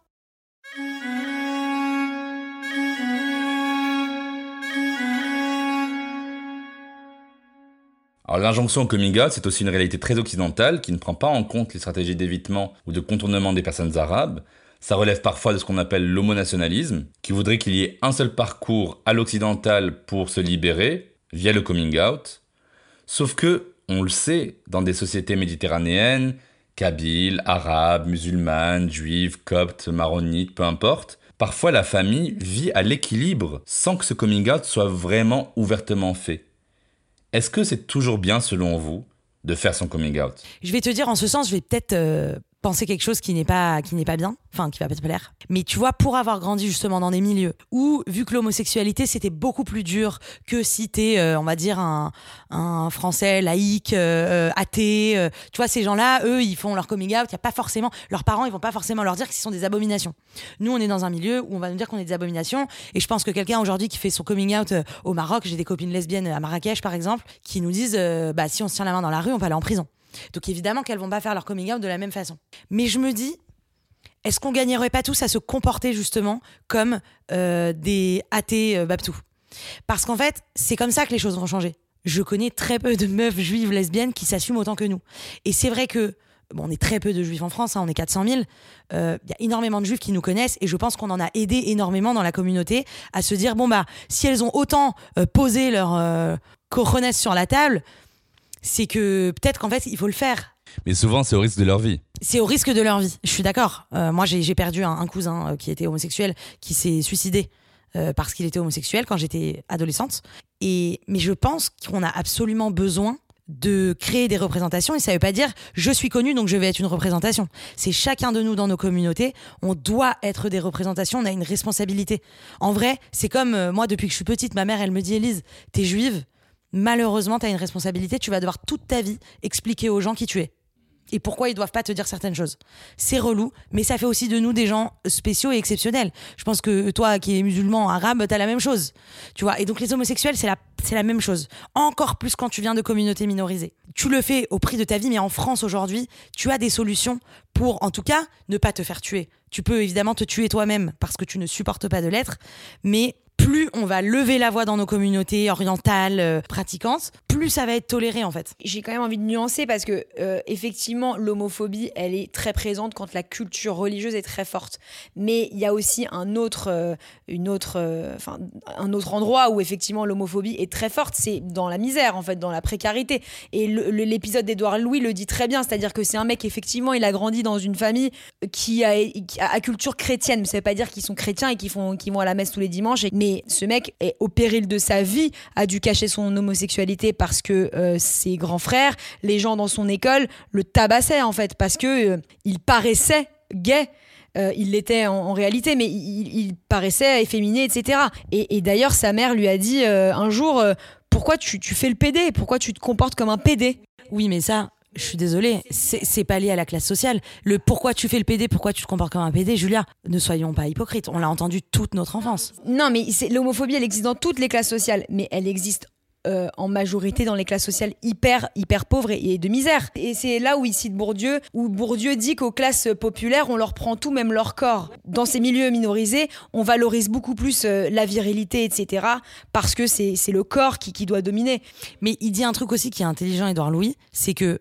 [SPEAKER 3] Alors l'injonction au coming out, c'est aussi une réalité très occidentale qui ne prend pas en compte les stratégies d'évitement ou de contournement des personnes arabes. Ça relève parfois de ce qu'on appelle l'homonationalisme, qui voudrait qu'il y ait un seul parcours à l'occidental pour se libérer, via le coming out. Sauf que, on le sait, dans des sociétés méditerranéennes, kabyles, arabes, musulmanes, juives, coptes, maronites, peu importe, parfois la famille vit à l'équilibre sans que ce coming out soit vraiment ouvertement fait. Est-ce que c'est toujours bien, selon vous, de faire son coming out ?
[SPEAKER 4] Je vais te dire, en ce sens, je vais peut-être euh, penser quelque chose qui n'est pas, qui n'est pas bien, enfin, qui va pas te plaire. Mais tu vois, pour avoir grandi justement dans des milieux où, vu que l'homosexualité, c'était beaucoup plus dur que si t'es, euh, on va dire, un, un Français laïque, euh, athée. Euh, tu vois, ces gens-là, eux, ils font leur coming out. Y a pas forcément, leurs parents, ils vont pas forcément leur dire qu'ils sont des abominations. Nous, on est dans un milieu où on va nous dire qu'on est des abominations. Et je pense que quelqu'un aujourd'hui qui fait son coming out euh, au Maroc, j'ai des copines lesbiennes à Marrakech, par exemple, qui nous disent, euh, bah, si on se tient la main dans la rue, on peut aller en prison. Donc évidemment qu'elles vont pas faire leur coming out de la même façon. Mais je me dis, est-ce qu'on gagnerait pas tous à se comporter justement comme euh, des athées euh, babtou ? Parce qu'en fait, c'est comme ça que les choses vont changer. Je connais très peu de meufs juives lesbiennes qui s'assument autant que nous. Et c'est vrai que, bon, on est très peu de juifs en France, hein, on est quatre cent mille. Il euh, y a énormément de juifs qui nous connaissent et je pense qu'on en a aidé énormément dans la communauté à se dire, bon bah, si elles ont autant euh, posé leur euh, cojones sur la table, c'est que peut-être qu'en fait, il faut le faire.
[SPEAKER 3] Mais souvent, c'est au risque de leur vie.
[SPEAKER 4] C'est au risque de leur vie, je suis d'accord. Euh, moi, j'ai, j'ai perdu un, un cousin euh, qui était homosexuel, qui s'est suicidé euh, parce qu'il était homosexuel quand j'étais adolescente. Et, mais je pense qu'on a absolument besoin de créer des représentations et ça veut pas dire je suis connue donc je vais être une représentation. C'est chacun de nous dans nos communautés, on doit être des représentations, on a une responsabilité. En vrai, c'est comme euh, moi depuis que je suis petite, ma mère elle me dit Élise, t'es juive, malheureusement t'as une responsabilité, tu vas devoir toute ta vie expliquer aux gens qui tu es. Et pourquoi ils doivent pas te dire certaines choses. C'est relou, mais ça fait aussi de nous des gens spéciaux et exceptionnels. Je pense que toi, qui es musulman, arabe, t'as la même chose. Tu vois. Et donc les homosexuels, c'est la, c'est la même chose. Encore plus quand tu viens de communautés minorisées. Tu le fais au prix de ta vie, mais en France aujourd'hui, tu as des solutions pour, en tout cas, ne pas te faire tuer. Tu peux évidemment te tuer toi-même parce que tu ne supportes pas de l'être, mais plus on va lever la voix dans nos communautés orientales, euh, pratiquantes, plus ça va être toléré en fait.
[SPEAKER 5] J'ai quand même envie de nuancer parce que euh, effectivement l'homophobie elle est très présente quand la culture religieuse est très forte. Mais il y a aussi un autre, euh, une autre, euh, enfin un autre endroit où effectivement l'homophobie est très forte, c'est dans la misère en fait, dans la précarité. Et le, le, l'épisode d'Édouard Louis le dit très bien, c'est-à-dire que c'est un mec effectivement il a grandi dans une famille qui a, qui a, a culture chrétienne. Mais ça veut pas dire qu'ils sont chrétiens et qu'ils font, qu'ils vont à la messe tous les dimanches. Et, mais ce mec est au péril de sa vie, a dû cacher son homosexualité parce que euh, ses grands frères, les gens dans son école, le tabassaient en fait parce que euh, il paraissait gay. Euh, il l'était en, en réalité, mais il, il paraissait efféminé, et cetera. Et, et d'ailleurs, sa mère lui a dit euh, un jour euh, pourquoi tu, tu fais le pédé ? Pourquoi tu te comportes comme un pédé ?
[SPEAKER 4] Oui, mais ça, je suis désolée, c'est, c'est pas lié à la classe sociale. Le pourquoi tu fais le pédé, pourquoi tu te comportes comme un pédé, Julia, ne soyons pas hypocrites. On l'a entendu toute notre enfance.
[SPEAKER 5] Non, mais c'est, l'homophobie, elle existe dans toutes les classes sociales, mais elle existe Euh, en majorité dans les classes sociales hyper, hyper pauvres et, et de misère. Et c'est là où il cite Bourdieu, où Bourdieu dit qu'aux classes populaires, on leur prend tout, même leur corps. Dans ces milieux minorisés, on valorise beaucoup plus euh, la virilité, et cetera, parce que c'est, c'est le corps qui, qui doit dominer.
[SPEAKER 4] Mais il dit un truc aussi qui est intelligent, Édouard Louis, c'est que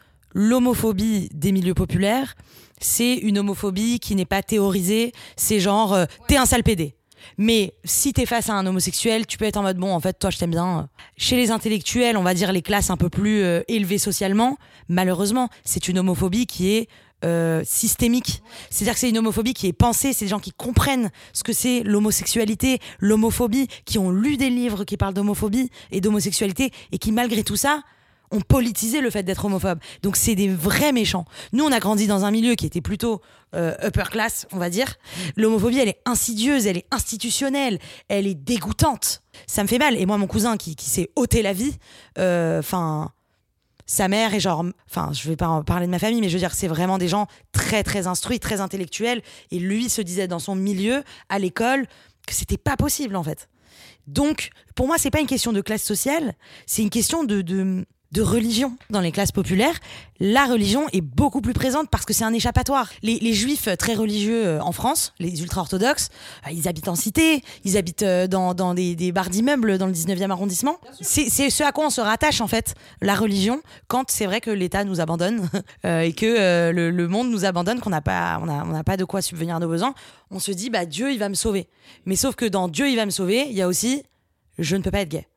[SPEAKER 4] l'homophobie des milieux populaires, c'est une homophobie qui n'est pas théorisée, c'est genre euh, t'es un sale pédé. Mais si t'es face à un homosexuel, tu peux être en mode bon, en fait, toi, je t'aime bien. Chez les intellectuels, on va dire les classes un peu plus euh, élevées socialement, malheureusement, c'est une homophobie qui est euh, systémique. C'est-à-dire que c'est une homophobie qui est pensée, c'est des gens qui comprennent ce que c'est l'homosexualité, l'homophobie, qui ont lu des livres qui parlent d'homophobie et d'homosexualité et qui, malgré tout ça, ont politisé le fait d'être homophobe. Donc c'est des vrais méchants. Nous, on a grandi dans un milieu qui était plutôt euh, upper class, on va dire. L'homophobie, elle est insidieuse, elle est institutionnelle, elle est dégoûtante. Ça me fait mal. Et moi, mon cousin qui, qui s'est ôté la vie, enfin, euh, sa mère est genre, enfin, je vais pas en parler de ma famille, mais je veux dire, c'est vraiment des gens très, très instruits, très intellectuels. Et lui se disait dans son milieu, à l'école, que c'était pas possible, en fait. Donc, pour moi, c'est pas une question de classe sociale, c'est une question de, de, de religion. Dans les classes populaires, la religion est beaucoup plus présente parce que c'est un échappatoire. Les, les juifs très religieux en France, les ultra-orthodoxes, ils habitent en cité, ils habitent dans, dans des, des bars d'immeubles dans le dix-neuvième arrondissement. C'est, c'est ce à quoi on se rattache, en fait, la religion, quand c'est vrai que l'État nous abandonne euh, et que euh, le, le monde nous abandonne, qu'on n'a pas, on a, on n'a pas de quoi subvenir à nos besoins. On se dit, bah, Dieu, il va me sauver. Mais sauf que dans Dieu, il va me sauver, il y a aussi, je ne peux pas être gay.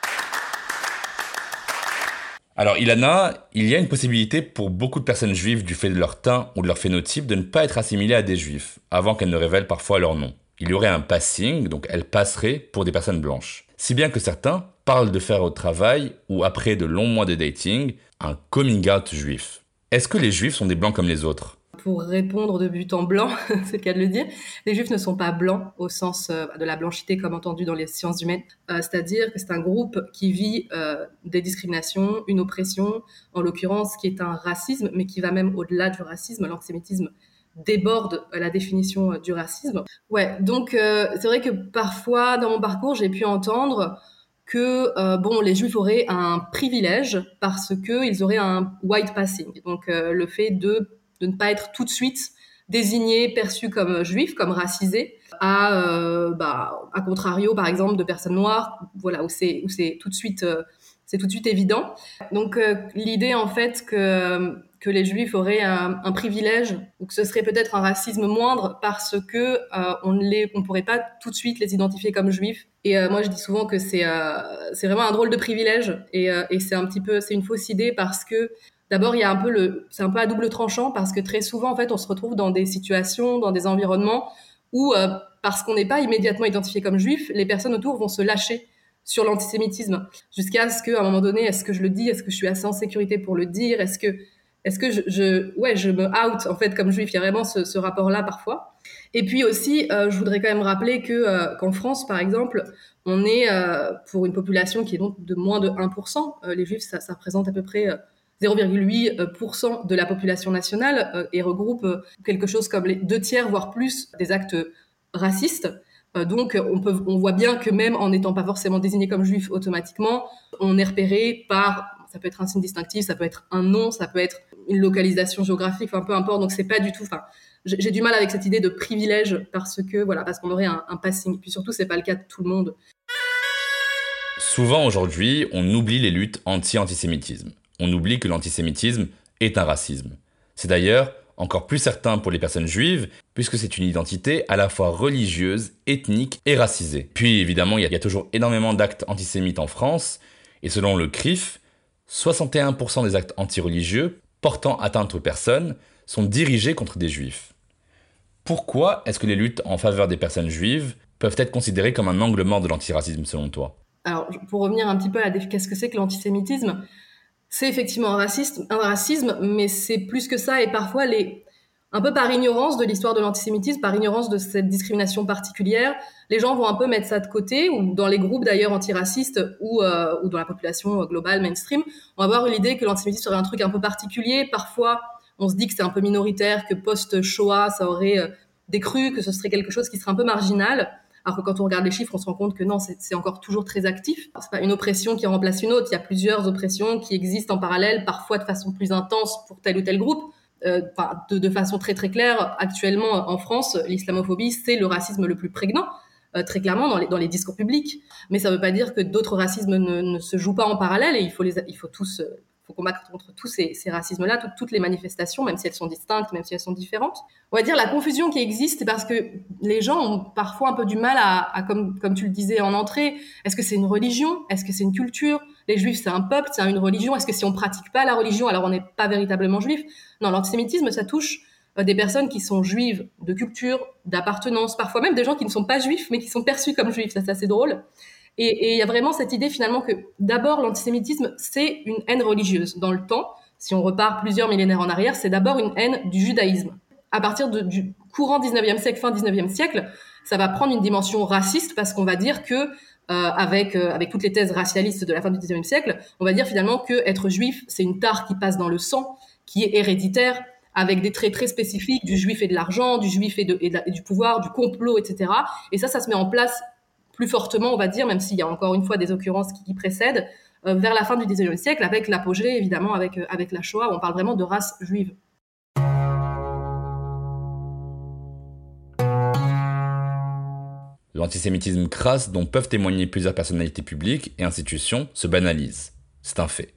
[SPEAKER 3] Alors Ilana, il y a une possibilité pour beaucoup de personnes juives du fait de leur teint ou de leur phénotype de ne pas être assimilées à des juifs, avant qu'elles ne révèlent parfois leur nom. Il y aurait un passing, donc elles passeraient pour des personnes blanches. Si bien que certains parlent de faire au travail, ou après de longs mois de dating, un coming out juif. Est-ce que les juifs sont des blancs comme les autres ?
[SPEAKER 7] Pour répondre de but en blanc, c'est le cas de le dire, les juifs ne sont pas blancs au sens euh, de la blanchité comme entendu dans les sciences humaines. Euh, c'est-à-dire que c'est un groupe qui vit euh, des discriminations, une oppression, en l'occurrence qui est un racisme, mais qui va même au-delà du racisme. L'antisémitisme déborde la définition du racisme. Ouais, donc euh, c'est vrai que parfois dans mon parcours, j'ai pu entendre que euh, bon, les juifs auraient un privilège parce qu'ils auraient un white passing, donc euh, le fait de de ne pas être tout de suite désignés, perçus comme juifs, comme racisés, à, euh, bah, à contrario, par exemple, de personnes noires, voilà, où c'est, où c'est tout de suite, euh, c'est tout de suite évident. Donc, euh, l'idée, en fait, que, que les juifs auraient un, un privilège, ou que ce serait peut-être un racisme moindre, parce que euh, on ne les, on pourrait pas tout de suite les identifier comme juifs. Et euh, moi, je dis souvent que c'est, euh, c'est vraiment un drôle de privilège, et, euh, et c'est un petit peu, c'est une fausse idée parce que d'abord, il y a un peu le, c'est un peu à double tranchant parce que très souvent, en fait, on se retrouve dans des situations, dans des environnements où, euh, parce qu'on n'est pas immédiatement identifié comme juif, les personnes autour vont se lâcher sur l'antisémitisme jusqu'à ce qu'à un moment donné, est-ce que je le dis, est-ce que je suis assez en sécurité pour le dire, est-ce que, est-ce que je, je, ouais, je me out en fait comme juif. Il y a vraiment ce, ce rapport-là parfois. Et puis aussi, euh, je voudrais quand même rappeler que euh, qu'en France, par exemple, on est euh, pour une population qui est donc de moins de un pour cent. Euh, les juifs, ça, ça représente à peu près euh, zéro virgule huit pour cent de la population nationale euh, et regroupe euh, quelque chose comme les deux tiers, voire plus, des actes racistes. Euh, donc, on, peut, on voit bien que même en n'étant pas forcément désigné comme juif automatiquement, on est repéré par, ça peut être un signe distinctif, ça peut être un nom, ça peut être une localisation géographique, enfin peu importe. Donc, c'est pas du tout... Enfin, j'ai, j'ai du mal avec cette idée de privilège parce que, voilà, parce qu'on aurait un, un passing. Puis surtout, c'est pas le cas de tout le monde.
[SPEAKER 3] Souvent aujourd'hui, on oublie les luttes anti-antisémitisme. On oublie que l'antisémitisme est un racisme. C'est d'ailleurs encore plus certain pour les personnes juives, puisque c'est une identité à la fois religieuse, ethnique et racisée. Puis évidemment, il y a toujours énormément d'actes antisémites en France, et selon le C R I F, soixante et un pour cent des actes antireligieux portant atteinte aux personnes sont dirigés contre des juifs. Pourquoi est-ce que les luttes en faveur des personnes juives peuvent être considérées comme un angle mort de l'antiracisme selon toi ?
[SPEAKER 7] Alors, pour revenir un petit peu à la définition, qu'est-ce que c'est que l'antisémitisme ? C'est effectivement un racisme, un racisme, mais c'est plus que ça, et parfois, les, un peu par ignorance de l'histoire de l'antisémitisme, par ignorance de cette discrimination particulière, les gens vont un peu mettre ça de côté, ou dans les groupes d'ailleurs antiracistes, ou, euh, ou dans la population globale, mainstream, on va avoir l'idée que l'antisémitisme serait un truc un peu particulier. Parfois, on se dit que c'est un peu minoritaire, que post-Shoah, ça aurait euh, décru, que ce serait quelque chose qui serait un peu marginal. Alors que quand on regarde les chiffres, on se rend compte que non, c'est, c'est encore toujours très actif. C'est pas une oppression qui remplace une autre. Il y a plusieurs oppressions qui existent en parallèle, parfois de façon plus intense pour tel ou tel groupe. Euh, de, de façon très très claire, actuellement en France, l'islamophobie, c'est le racisme le plus prégnant, euh, très clairement dans les, dans les discours publics. Mais ça ne veut pas dire que d'autres racismes ne, ne se jouent pas en parallèle, et il faut, les, il faut tous... Euh, faut combattre contre tous ces, ces racismes-là, toutes, toutes les manifestations, même si elles sont distinctes, même si elles sont différentes. On va dire la confusion qui existe, c'est parce que les gens ont parfois un peu du mal à, à comme, comme tu le disais en entrée, est-ce que c'est une religion ? Est-ce que c'est une culture ? Les juifs, c'est un peuple, c'est une religion. Est-ce que si on pratique pas la religion, alors on n'est pas véritablement juif ? Non, l'antisémitisme, ça touche euh, des personnes qui sont juives de culture, d'appartenance, parfois même des gens qui ne sont pas juifs, mais qui sont perçus comme juifs. Ça, c'est assez drôle. Et il y a vraiment cette idée finalement que d'abord l'antisémitisme c'est une haine religieuse. Dans le temps, si on repart plusieurs millénaires en arrière, c'est d'abord une haine du judaïsme. À partir de, du courant dix-neuvième siècle, fin dix-neuvième siècle, ça va prendre une dimension raciste parce qu'on va dire que, euh, avec, euh, avec toutes les thèses racialistes de la fin du dix-neuvième siècle, on va dire finalement que être juif c'est une tare qui passe dans le sang, qui est héréditaire, avec des traits très spécifiques du juif et de l'argent, du juif et, de, et, de, et du pouvoir, du complot, et cetera. Et ça, ça se met en place plus fortement, on va dire, même s'il y a encore une fois des occurrences qui, qui précèdent, euh, vers la fin du dix-neuvième siècle, avec l'apogée, évidemment, avec, euh, avec la Shoah, où on parle vraiment de race juive.
[SPEAKER 3] L'antisémitisme crasse dont peuvent témoigner plusieurs personnalités publiques et institutions se banalise. C'est un fait.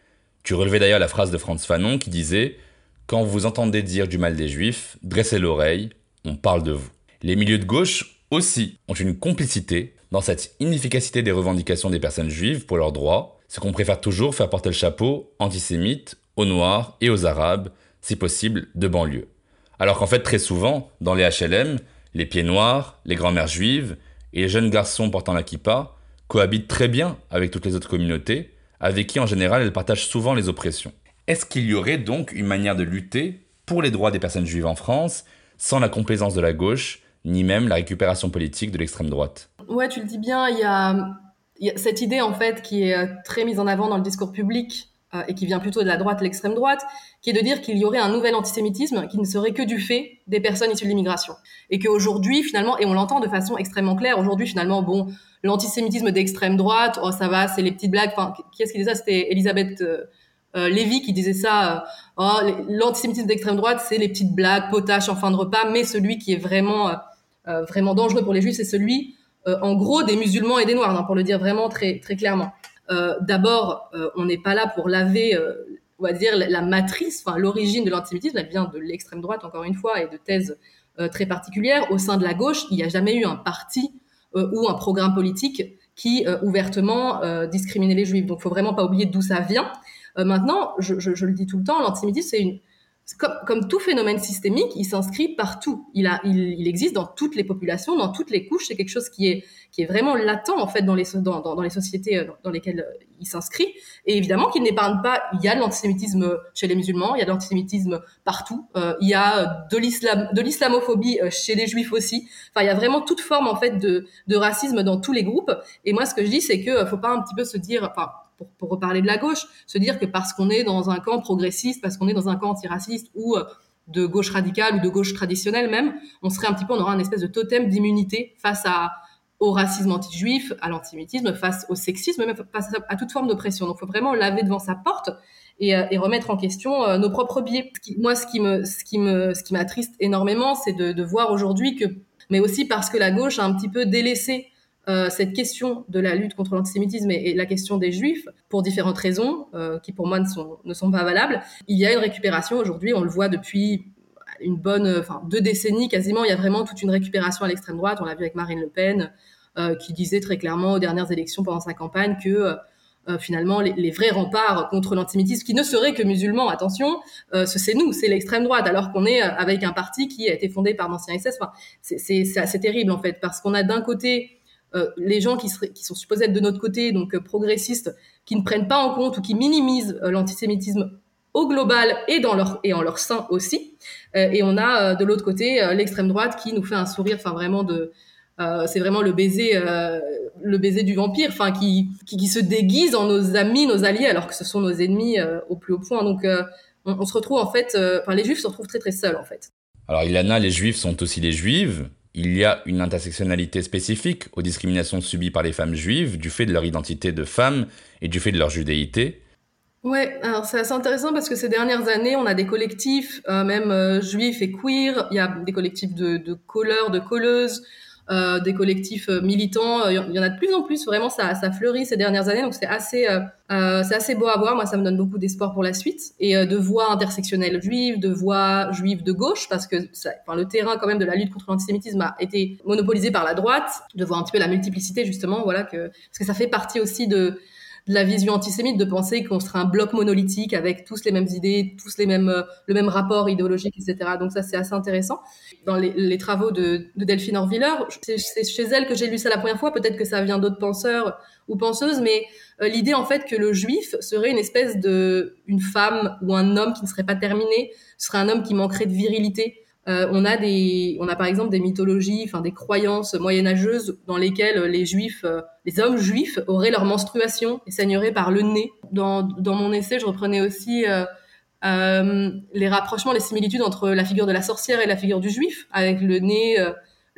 [SPEAKER 3] Tu relevais d'ailleurs la phrase de Frantz Fanon qui disait « Quand vous entendez dire du mal des Juifs, dressez l'oreille, on parle de vous ». Les milieux de gauche aussi ont une complicité dans cette inefficacité des revendications des personnes juives pour leurs droits, ce qu'on préfère toujours faire porter le chapeau antisémite aux Noirs et aux Arabes, si possible de banlieue. Alors qu'en fait, très souvent, dans les H L M, les pieds noirs, les grand-mères juives et les jeunes garçons portant la kippa cohabitent très bien avec toutes les autres communautés, avec qui en général elles partagent souvent les oppressions. Est-ce qu'il y aurait donc une manière de lutter pour les droits des personnes juives en France sans la complaisance de la gauche, ni même la récupération politique de l'extrême droite?
[SPEAKER 7] Ouais, tu le dis bien, il y a, il y a cette idée en fait qui est très mise en avant dans le discours public euh, et qui vient plutôt de la droite, l'extrême droite, qui est de dire qu'il y aurait un nouvel antisémitisme qui ne serait que du fait des personnes issues de l'immigration. Et qu'aujourd'hui, finalement, et on l'entend de façon extrêmement claire, aujourd'hui, finalement, bon, l'antisémitisme d'extrême droite, oh ça va, c'est les petites blagues, enfin, qui est-ce qui disait ça? C'était Elisabeth euh, euh, Lévy qui disait ça, euh, oh, l'antisémitisme d'extrême droite, c'est les petites blagues, potaches en fin de repas, mais celui qui est vraiment, euh, vraiment dangereux pour les juifs, c'est celui, euh, en gros, des musulmans et des noirs, hein, pour le dire vraiment très, très clairement. Euh, d'abord, euh, on n'est pas là pour laver, euh, on va dire, la, la matrice, enfin, l'origine de l'antisémitisme, elle vient de l'extrême droite, encore une fois, et de thèses euh, très particulières. Au sein de la gauche, il n'y a jamais eu un parti euh, ou un programme politique qui, euh, ouvertement, euh, discriminait les juifs. Donc, il faut vraiment pas oublier d'où ça vient. Euh, maintenant, je, je, je le dis tout le temps, l'antisémitisme, c'est une... Comme, comme tout phénomène systémique, il s'inscrit partout. Il, a, il, il existe dans toutes les populations, dans toutes les couches. C'est quelque chose qui est, qui est vraiment latent en fait dans les, dans, dans, dans les sociétés dans, dans lesquelles il s'inscrit. Et évidemment qu'il n'épargne pas. Il y a de l'antisémitisme chez les musulmans, il y a de l'antisémitisme partout. Euh, il y a de l'islam, de l'islamophobie chez les juifs aussi. Enfin, il y a vraiment toute forme en fait de, de racisme dans tous les groupes. Et moi, ce que je dis, c'est que faut pas un petit peu se dire, enfin. Pour, pour reparler de la gauche, se dire que parce qu'on est dans un camp progressiste, parce qu'on est dans un camp antiraciste ou de gauche radicale ou de gauche traditionnelle même, on serait un petit peu, on aura un espèce de totem d'immunité face à, au racisme anti-juif, à l'antisémitisme, face au sexisme, même face à, à toute forme d'oppression. Donc, il faut vraiment laver devant sa porte et, et remettre en question euh, nos propres biais. Ce qui, moi, ce qui me, ce qui me, ce qui m'attriste énormément, c'est de, de voir aujourd'hui que, mais aussi parce que la gauche a un petit peu délaissé Euh, cette question de la lutte contre l'antisémitisme et, et la question des juifs, pour différentes raisons, euh, qui pour moi ne sont, ne sont pas valables, il y a une récupération aujourd'hui, on le voit depuis une bonne, enfin deux décennies quasiment, il y a vraiment toute une récupération à l'extrême droite, on l'a vu avec Marine Le Pen, euh, qui disait très clairement aux dernières élections pendant sa campagne que euh, finalement les, les vrais remparts contre l'antisémitisme, qui ne seraient que musulmans, attention, euh, c'est nous, c'est l'extrême droite, alors qu'on est avec un parti qui a été fondé par d'anciens S S, enfin, c'est, c'est, c'est assez terrible en fait, parce qu'on a d'un côté Euh, les gens qui, seraient, qui sont supposés être de notre côté, donc euh, progressistes, qui ne prennent pas en compte ou qui minimisent euh, l'antisémitisme au global et, dans leur, et en leur sein aussi. Euh, et on a euh, de l'autre côté euh, l'extrême droite qui nous fait un sourire, enfin vraiment de, euh, c'est vraiment le baiser, euh, le baiser du vampire, enfin qui, qui, qui se déguise en nos amis, nos alliés, alors que ce sont nos ennemis euh, au plus haut point. Donc euh, on, on se retrouve en fait, enfin euh, les juifs se retrouvent très très seuls en fait.
[SPEAKER 3] Alors Ilana, les juifs sont aussi les juives. Il y a une intersectionnalité spécifique aux discriminations subies par les femmes juives du fait de leur identité de femme et du fait de leur judéité.
[SPEAKER 7] Ouais, alors c'est assez intéressant parce que ces dernières années, on a des collectifs, euh, même euh, juifs et queer, il y a des collectifs de, de colleurs, de colleuses, euh, des collectifs euh, militants, il y en a de plus en plus, vraiment ça, ça fleurit ces dernières années, donc c'est assez, euh, euh, c'est assez beau à voir, moi ça me donne beaucoup d'espoir pour la suite, et euh, de voix intersectionnelles juives, de voix juives de gauche, parce que ça, enfin, le terrain quand même de la lutte contre l'antisémitisme a été monopolisé par la droite, de voir un petit peu la multiplicité justement, voilà, que, parce que ça fait partie aussi de de la vision antisémite, de penser qu'on serait un bloc monolithique avec tous les mêmes idées, tous les mêmes, euh, le même rapport idéologique, et cetera. Donc ça, c'est assez intéressant. Dans les, les travaux de, de Delphine Orviller, c'est, c'est chez elle que j'ai lu ça la première fois, peut-être que ça vient d'autres penseurs ou penseuses, mais euh, l'idée en fait que le juif serait une espèce de, une femme ou un homme qui ne serait pas terminé, ce serait un homme qui manquerait de virilité. Euh, on a des, on a par exemple des mythologies, enfin des croyances moyenâgeuses dans lesquelles les juifs, euh, les hommes juifs auraient leur menstruation et saigneraient par le nez. Dans, dans mon essai, je reprenais aussi euh, euh, les rapprochements, les similitudes entre la figure de la sorcière et la figure du juif, avec le nez, euh,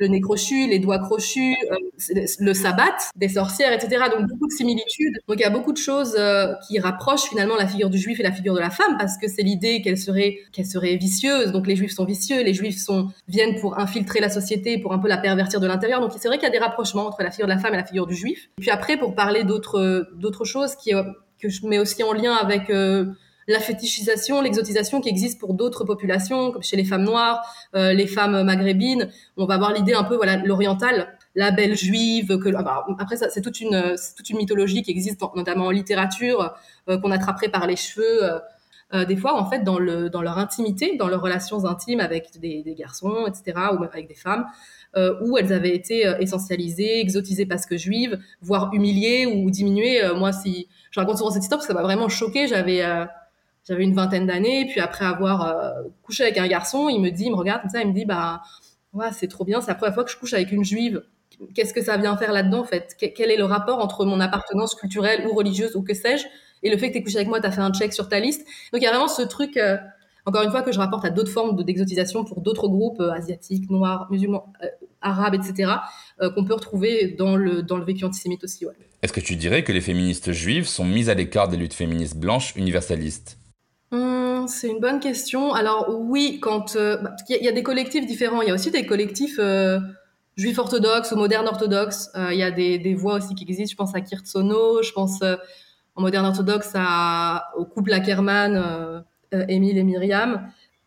[SPEAKER 7] le nez crochu, les doigts crochus, euh, le sabbat des sorcières, et cetera. Donc beaucoup de similitudes. Donc il y a beaucoup de choses euh, qui rapprochent finalement la figure du juif et la figure de la femme, parce que c'est l'idée qu'elle serait qu'elle serait vicieuse. Donc les juifs sont vicieux, les juifs sont viennent pour infiltrer la société, pour un peu la pervertir de l'intérieur. Donc c'est vrai qu'il y a des rapprochements entre la figure de la femme et la figure du juif. Et puis après, pour parler d'autres d'autres choses qui euh, que je mets aussi en lien avec euh, la fétichisation, l'exotisation qui existe pour d'autres populations, comme chez les femmes noires, euh, les femmes maghrébines. On va avoir l'idée un peu, voilà, l'orientale, la belle juive. Que, bah, après, ça, c'est toute une, c'est toute une mythologie qui existe, notamment en littérature, euh, qu'on attraperait par les cheveux. Euh, euh, des fois, en fait, dans, le, dans leur intimité, dans leurs relations intimes avec des, des garçons, et cetera, ou avec des femmes, euh, où elles avaient été euh, essentialisées, exotisées parce que juives, voire humiliées ou diminuées. Euh, moi, si je raconte souvent cette histoire parce que ça m'a vraiment choquée. J'avais euh, J'avais une vingtaine d'années, puis après avoir euh, couché avec un garçon, il me dit, il me regarde comme ça, il me dit, bah, ouais, c'est trop bien, c'est la première fois que je couche avec une juive. Qu'est-ce que ça vient faire là-dedans, en fait? Quel est le rapport entre mon appartenance culturelle ou religieuse ou que sais-je, et le fait que t'aies couché avec moi, t'as fait un check sur ta liste. Donc il y a vraiment ce truc, euh, encore une fois, que je rapporte à d'autres formes de, d'exotisation pour d'autres groupes euh, asiatiques, noirs, musulmans, euh, arabes, et cetera, euh, qu'on peut retrouver dans le, dans le vécu antisémite aussi, ouais.
[SPEAKER 3] Est-ce que tu dirais que les féministes juives sont mises à l'écart des luttes féministes blanches universalistes?
[SPEAKER 7] Hum, c'est une bonne question. Alors oui, quand euh, bah, il y, y a des collectifs différents. Il y a aussi des collectifs euh, juifs orthodoxes ou modernes orthodoxes. Il euh, y a des, des voix aussi qui existent. Je pense à Kirtsono, je pense euh, en moderne orthodoxe à, au couple Ackerman, euh, euh, Émile et Myriam.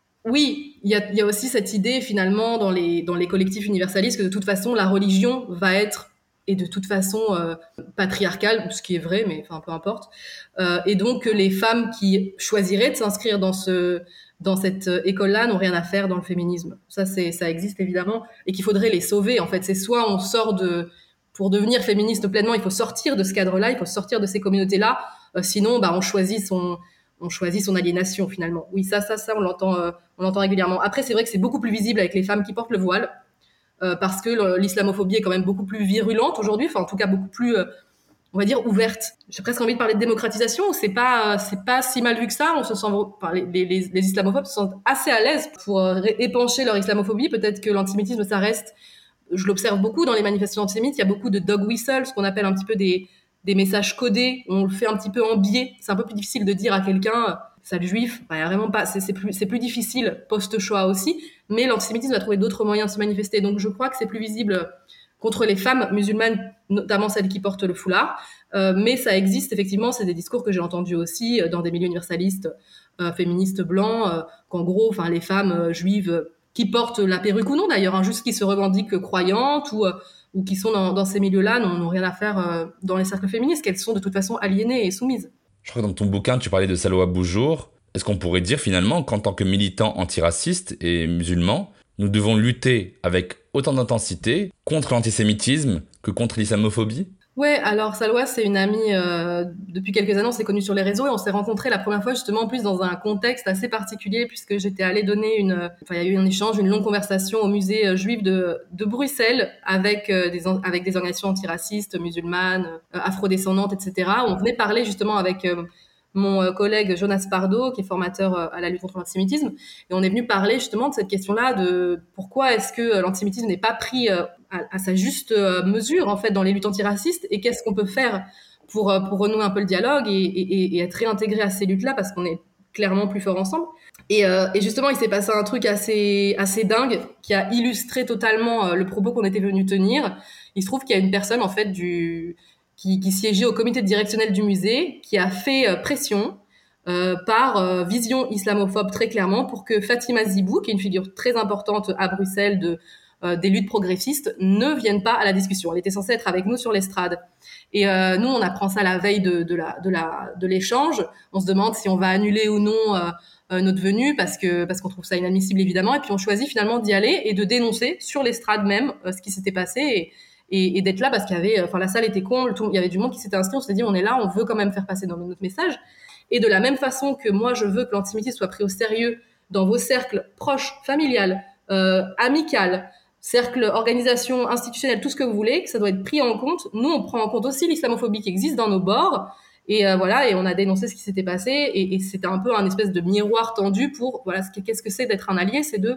[SPEAKER 7] Oui, il y a, y a aussi cette idée finalement dans les, dans les collectifs universalistes que de toute façon la religion va être et de toute façon euh, patriarcale, ce qui est vrai, mais enfin peu importe. Euh, et donc les femmes qui choisiraient de s'inscrire dans ce dans cette école-là n'ont rien à faire dans le féminisme. Ça c'est ça existe évidemment et qu'il faudrait les sauver. En fait, c'est soit on sort de pour devenir féministe pleinement, il faut sortir de ce cadre-là, il faut sortir de ces communautés-là. Euh, sinon, bah on choisit son on choisit son aliénation finalement. Oui, ça ça ça on l'entend euh, on l'entend régulièrement. Après c'est vrai que c'est beaucoup plus visible avec les femmes qui portent le voile. Euh, parce que le, l'islamophobie est quand même beaucoup plus virulente aujourd'hui, enfin en tout cas beaucoup plus, euh, on va dire, ouverte. J'ai presque envie de parler de démocratisation. C'est pas, c'est pas si mal vu que ça. On se sent, enfin, les, les, les islamophobes se sentent assez à l'aise pour euh, épancher leur islamophobie. Peut-être que l'antisémitisme, ça reste. Je l'observe beaucoup dans les manifestations antisémites. Il y a beaucoup de dog whistles, ce qu'on appelle un petit peu des des messages codés. On le fait un petit peu en biais. C'est un peu plus difficile de dire à quelqu'un. Salut juif, enfin, y a vraiment pas, c'est, c'est plus, c'est plus difficile post-Shoah aussi, mais l'antisémitisme va trouver d'autres moyens de se manifester. Donc je crois que c'est plus visible contre les femmes musulmanes, notamment celles qui portent le foulard, euh, mais ça existe effectivement, c'est des discours que j'ai entendus aussi dans des milieux universalistes, euh, féministes blancs, euh, qu'en gros, enfin les femmes euh, juives qui portent la perruque ou non d'ailleurs, hein, juste qui se revendiquent croyantes ou, euh, ou qui sont dans, dans ces milieux-là n'ont, n'ont rien à faire euh, dans les cercles féministes, qu'elles sont de toute façon aliénées et soumises.
[SPEAKER 3] Je crois que dans ton bouquin, tu parlais de Saloua Boujour. Est-ce qu'on pourrait dire finalement qu'en tant que militants antiracistes et musulmans, nous devons lutter avec autant d'intensité contre l'antisémitisme que contre l'islamophobie ?
[SPEAKER 7] Ouais, alors Saloua, c'est une amie, euh, depuis quelques années, on s'est connus sur les réseaux et on s'est rencontrés la première fois justement en plus dans un contexte assez particulier puisque j'étais allée donner une, enfin il y a eu un échange, une longue conversation au musée juif de, de Bruxelles avec, euh, des, avec des organisations antiracistes, musulmanes, euh, afrodescendantes, et cetera. On venait parler justement avec euh, mon collègue Jonas Pardo, qui est formateur à la lutte contre l'antisémitisme, et on est venu parler justement de cette question-là, de pourquoi est-ce que l'antisémitisme n'est pas pris à, à sa juste mesure en fait dans les luttes antiracistes, et qu'est-ce qu'on peut faire pour pour renouer un peu le dialogue et, et, et être réintégré à ces luttes-là parce qu'on est clairement plus fort ensemble. Et, euh, et justement, il s'est passé un truc assez assez dingue qui a illustré totalement le propos qu'on était venu tenir. Il se trouve qu'il y a une personne en fait du Qui, qui siégeait au comité directionnel du musée, qui a fait euh, pression euh, par euh, vision islamophobe très clairement pour que Fatima Zibou, qui est une figure très importante à Bruxelles de, euh, des luttes progressistes, ne vienne pas à la discussion. Elle était censée être avec nous sur l'estrade. Et euh, nous, on apprend ça la veille de, de, la, de, la, de l'échange. On se demande si on va annuler ou non euh, euh, notre venue parce, que, parce qu'on trouve ça inadmissible évidemment. Et puis on choisit finalement d'y aller et de dénoncer sur l'estrade même euh, ce qui s'était passé et Et, et d'être là parce qu'il y avait, enfin la salle était comble, tout, il y avait du monde qui s'était inscrit, on s'est dit on est là, on veut quand même faire passer dans notre message. Et de la même façon que moi je veux que l'antisémitisme soit pris au sérieux dans vos cercles proches, familiales, euh, amicales, cercles, organisations, institutionnelles, tout ce que vous voulez, que ça doit être pris en compte. Nous on prend en compte aussi l'islamophobie qui existe dans nos bords. Et euh, voilà, et on a dénoncé ce qui s'était passé, et, et c'était un peu un espèce de miroir tendu pour voilà, qu'est-ce que c'est d'être un allié, c'est de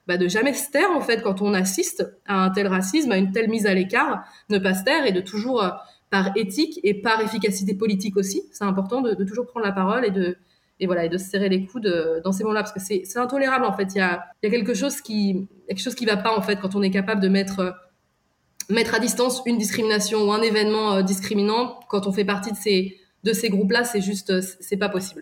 [SPEAKER 7] bah, de jamais se taire en fait quand on assiste à un tel racisme, à une telle mise à l'écart, ne pas se taire et de toujours, euh, par éthique et par efficacité politique aussi, c'est important de, de toujours prendre la parole et de, et voilà, et de se serrer les coudes de, dans ces moments-là, parce que c'est, c'est intolérable en fait. Il y a, il y a quelque chose qui, quelque chose qui va pas en fait quand on est capable de mettre, euh, mettre à distance une discrimination ou un événement euh, discriminant. Quand on fait partie de ces, de ces groupes-là, c'est juste, euh, c'est pas possible.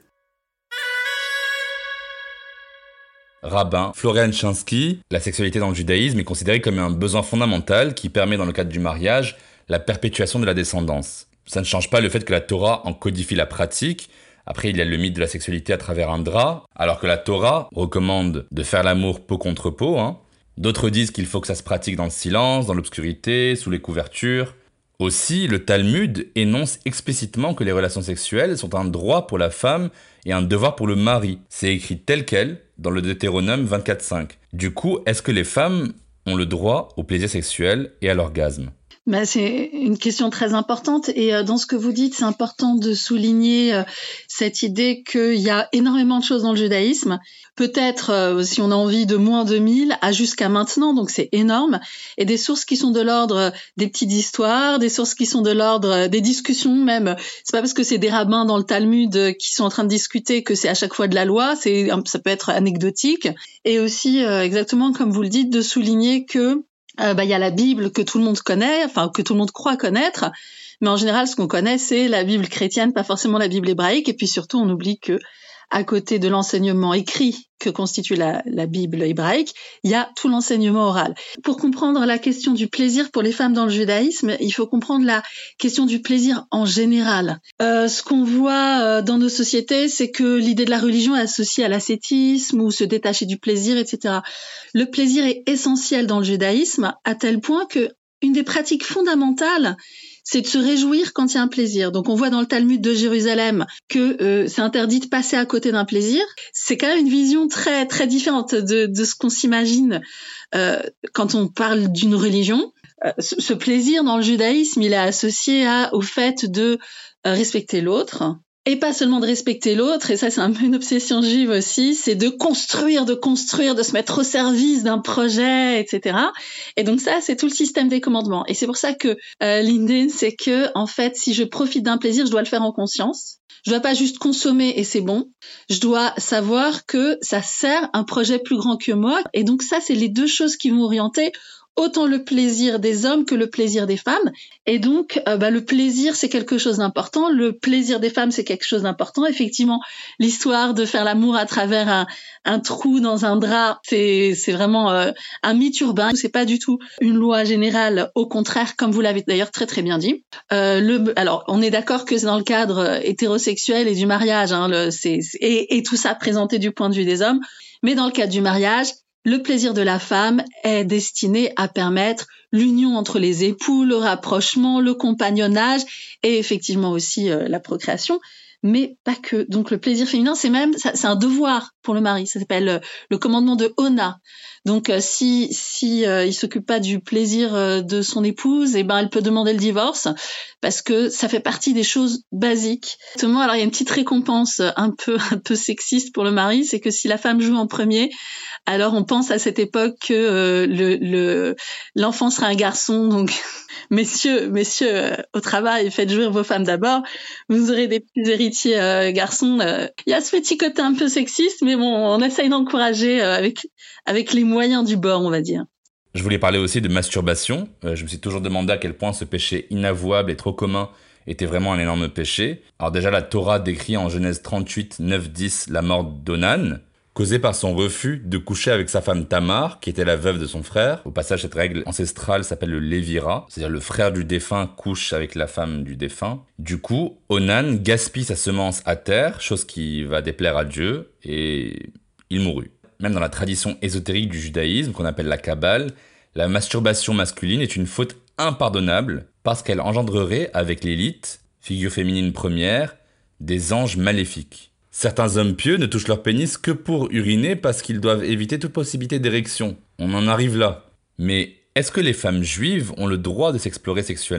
[SPEAKER 3] Rabbin Florian Chansky, la sexualité dans le judaïsme est considérée comme un besoin fondamental qui permet dans le cadre du mariage la perpétuation de la descendance. Ça ne change pas le fait que la Torah en codifie la pratique. Après, il y a le mythe de la sexualité à travers un drap, alors que la Torah recommande de faire l'amour peau contre peau. Hein. D'autres disent qu'il faut que ça se pratique dans le silence, dans l'obscurité, sous les couvertures. Aussi, le Talmud énonce explicitement que les relations sexuelles sont un droit pour la femme et un devoir pour le mari. C'est écrit tel quel dans le Deutéronome vingt-quatre cinq. Du coup, est-ce que les femmes ont le droit au plaisir sexuel et à l'orgasme ?
[SPEAKER 6] Ben, c'est une question très importante et euh, dans ce que vous dites, c'est important de souligner euh, cette idée qu'il y a énormément de choses dans le judaïsme, peut-être euh, si on a envie de moins de mille à jusqu'à maintenant, donc c'est énorme, et des sources qui sont de l'ordre euh, des petites histoires, des sources qui sont de l'ordre euh, des discussions même. C'est pas parce que c'est des rabbins dans le Talmud euh, qui sont en train de discuter que c'est à chaque fois de la loi, c'est ça peut être anecdotique, et aussi euh, exactement comme vous le dites, de souligner que Euh, bah, il y a la Bible que tout le monde connaît, enfin que tout le monde croit connaître, mais en général ce qu'on connaît c'est la Bible chrétienne, pas forcément la Bible hébraïque, et puis surtout on oublie que à côté de l'enseignement écrit que constitue la, la Bible hébraïque, il y a tout l'enseignement oral. Pour comprendre la question du plaisir pour les femmes dans le judaïsme, il faut comprendre la question du plaisir en général. Euh, ce qu'on voit euh, dans nos sociétés, c'est que l'idée de la religion est associée à l'ascétisme ou se détacher du plaisir, et cetera. Le plaisir est essentiel dans le judaïsme à tel point que une des pratiques fondamentales, c'est de se réjouir quand il y a un plaisir. Donc on voit dans le Talmud de Jérusalem que euh, c'est interdit de passer à côté d'un plaisir. C'est quand même une vision très très différente de, de ce qu'on s'imagine euh, quand on parle d'une religion. Euh, ce, ce plaisir dans le judaïsme, il est associé à, au fait de euh, respecter l'autre. Et pas seulement de respecter l'autre, et ça c'est un peu une obsession juive aussi, c'est de construire, de construire, de se mettre au service d'un projet, et cetera. Et donc ça, c'est tout le système des commandements. Et c'est pour ça que euh, l'idée, c'est que en fait, si je profite d'un plaisir, je dois le faire en conscience. Je dois pas juste consommer et c'est bon. Je dois savoir que ça sert un projet plus grand que moi. Et donc ça, c'est les deux choses qui vont orienter autant le plaisir des hommes que le plaisir des femmes. Et donc, euh, bah, le plaisir, c'est quelque chose d'important. Le plaisir des femmes, c'est quelque chose d'important. Effectivement, l'histoire de faire l'amour à travers un, un trou dans un drap, c'est, c'est vraiment euh, un mythe urbain. C'est pas du tout une loi générale. Au contraire, comme vous l'avez d'ailleurs très très bien dit. Euh, le, alors, on est d'accord que c'est dans le cadre hétérosexuel et du mariage, hein, le, c'est, c'est, et, et tout ça présenté du point de vue des hommes. Mais dans le cadre du mariage, le plaisir de la femme est destiné à permettre l'union entre les époux, le rapprochement, le compagnonnage et effectivement aussi euh, la procréation, mais pas que. Donc le plaisir féminin, c'est même ça, c'est un devoir pour le mari. Ça s'appelle euh, le commandement de Ona. Donc euh, si si euh, il s'occupe pas du plaisir euh, de son épouse, eh ben elle peut demander le divorce parce que ça fait partie des choses basiques. Exactement. Alors il y a une petite récompense un peu un peu sexiste pour le mari, c'est que si la femme joue en premier, alors on pense à cette époque que euh, le, le l'enfant sera un garçon. Donc messieurs messieurs euh, au travail, faites jouir vos femmes d'abord. Vous aurez des petits héritiers euh, garçons. Euh. Il y a ce petit côté un peu sexiste, mais bon, on essaye d'encourager euh, avec avec les moyens du bord, on va dire.
[SPEAKER 3] Je voulais parler aussi de masturbation. Euh, je me suis toujours demandé à quel point ce péché inavouable et trop commun était vraiment un énorme péché. Alors déjà, la Torah décrit en Genèse trente-huit, neuf, dix la mort d'Onan, causée par son refus de coucher avec sa femme Tamar, qui était la veuve de son frère. Au passage, cette règle ancestrale s'appelle le Lévira, c'est-à-dire le frère du défunt couche avec la femme du défunt. Du coup, Onan gaspille sa semence à terre, chose qui va déplaire à Dieu, et il mourut. Même dans la tradition ésotérique du judaïsme, qu'on appelle la Kabbale, la masturbation masculine est une faute impardonnable parce qu'elle engendrerait avec l'élite, figure féminine première, des anges maléfiques. Certains hommes pieux ne touchent leur pénis que pour uriner parce qu'ils doivent éviter toute possibilité d'érection. On en arrive là. Mais est-ce que les femmes juives ont le droit de s'explorer sexuellement ?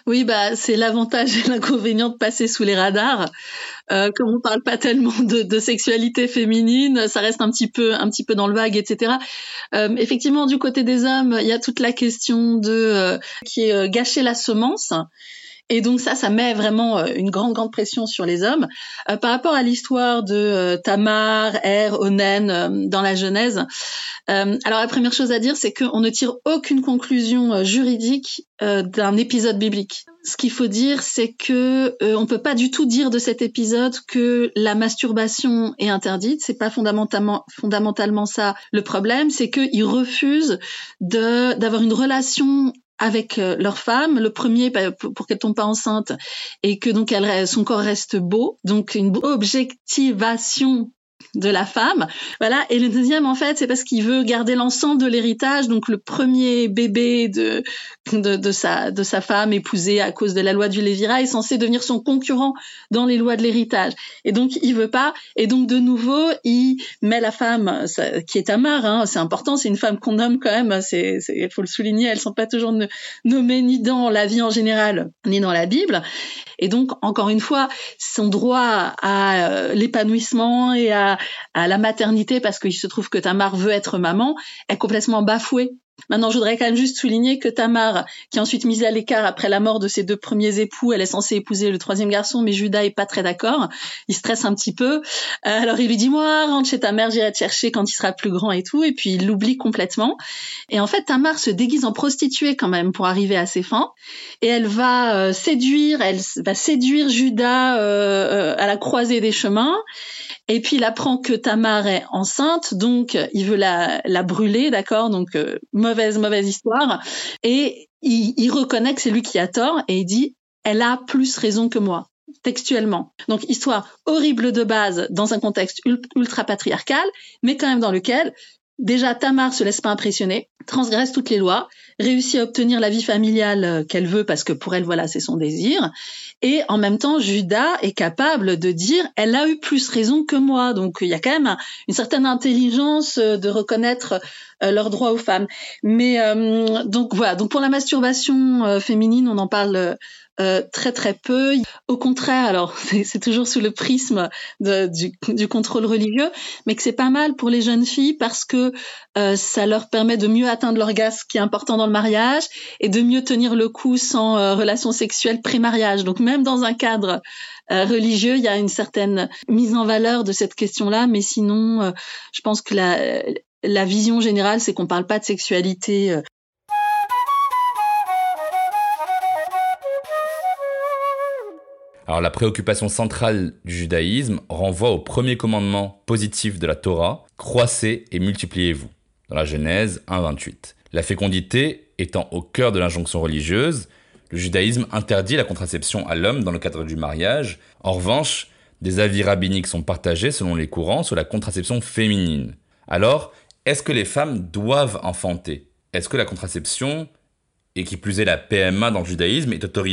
[SPEAKER 6] Oui, bah c'est l'avantage et l'inconvénient de passer sous les radars. Euh, comme on parle pas tellement de, de sexualité féminine, ça reste un petit peu, un petit peu dans le vague, et cetera. Euh, effectivement, du côté des hommes, il y a toute la question de euh, qui est euh, gâcher la semence. Et donc ça, ça met vraiment euh, une grande, grande pression sur les hommes. Euh, par rapport à l'histoire de euh, Tamar, Er, Onen euh, dans la Genèse, euh, alors la première chose à dire, c'est qu'on ne tire aucune conclusion euh, juridique euh, d'un épisode biblique. Ce qu'il faut dire, c'est que euh, on peut pas du tout dire de cet épisode que la masturbation est interdite. C'est pas fondamentalement, fondamentalement ça le problème. C'est qu'ils refusent de d'avoir une relation avec leur femme, le premier pour qu'elle tombe pas enceinte et que donc elle, son corps reste beau, donc une objectivation de la femme, voilà. Et le deuxième, en fait, c'est parce qu'il veut garder l'ensemble de l'héritage, donc le premier bébé de de, de sa de sa femme épousée à cause de la loi du Lévira est censé devenir son concurrent dans les lois de l'héritage, et donc il veut pas, et donc de nouveau il met la femme ça, qui est Tamar, hein, c'est important, c'est une femme qu'on nomme quand même, c'est il faut le souligner, elles sont pas toujours nommées ni dans la vie en général ni dans la Bible. Et donc, encore une fois, son droit à euh, l'épanouissement et à, à la maternité, parce qu'il se trouve que Tamar veut être maman, est complètement bafoué. Maintenant, je voudrais quand même juste souligner que Tamar, qui est ensuite mise à l'écart après la mort de ses deux premiers époux, elle est censée épouser le troisième garçon, mais Judas est pas très d'accord. Il stresse un petit peu. Euh, alors, il lui dit, moi, rentre chez ta mère, j'irai te chercher quand il sera plus grand et tout. Et puis, il l'oublie complètement. Et en fait, Tamar se déguise en prostituée quand même pour arriver à ses fins. Et elle va euh, séduire, elle va séduire Judas euh, euh, à la croisée des chemins. Et puis il apprend que Tamar est enceinte, donc il veut la, la brûler, d'accord, donc euh, mauvaise, mauvaise histoire. Et il, il reconnaît que c'est lui qui a tort et il dit « elle a plus raison que moi ». Textuellement. Donc, histoire horrible de base dans un contexte ultra patriarcal, mais quand même dans lequel déjà Tamar se laisse pas impressionner, transgresse toutes les lois, réussit à obtenir la vie familiale qu'elle veut parce que pour elle, voilà, c'est son désir. Et en même temps, Judas est capable de dire « elle a eu plus raison que moi ». Donc, il y a quand même une certaine intelligence de reconnaître leurs droits aux femmes. Mais euh, donc voilà, donc pour la masturbation euh, féminine, on en parle euh, très très peu. Au contraire, alors c'est, c'est toujours sous le prisme de, du, du contrôle religieux, mais que c'est pas mal pour les jeunes filles parce que euh, ça leur permet de mieux atteindre l'orgasme qui est important dans le mariage et de mieux tenir le coup sans euh, relation sexuelle pré-mariage. Donc même dans un cadre euh, religieux, il y a une certaine mise en valeur de cette question-là, mais sinon, euh, je pense que la La vision générale, c'est qu'on parle pas de sexualité.
[SPEAKER 3] Alors la préoccupation centrale du judaïsme renvoie au premier commandement positif de la Torah, « croissez et multipliez-vous » dans la Genèse un vingt-huit. La fécondité étant au cœur de l'injonction religieuse, le judaïsme interdit la contraception à l'homme dans le cadre du mariage. En revanche, des avis rabbiniques sont partagés selon les courants sur la contraception féminine. Alors, est-ce que les femmes doivent enfanter ? Est-ce que la contraception, et qui plus est la P M A dans le judaïsme, est autorisée ?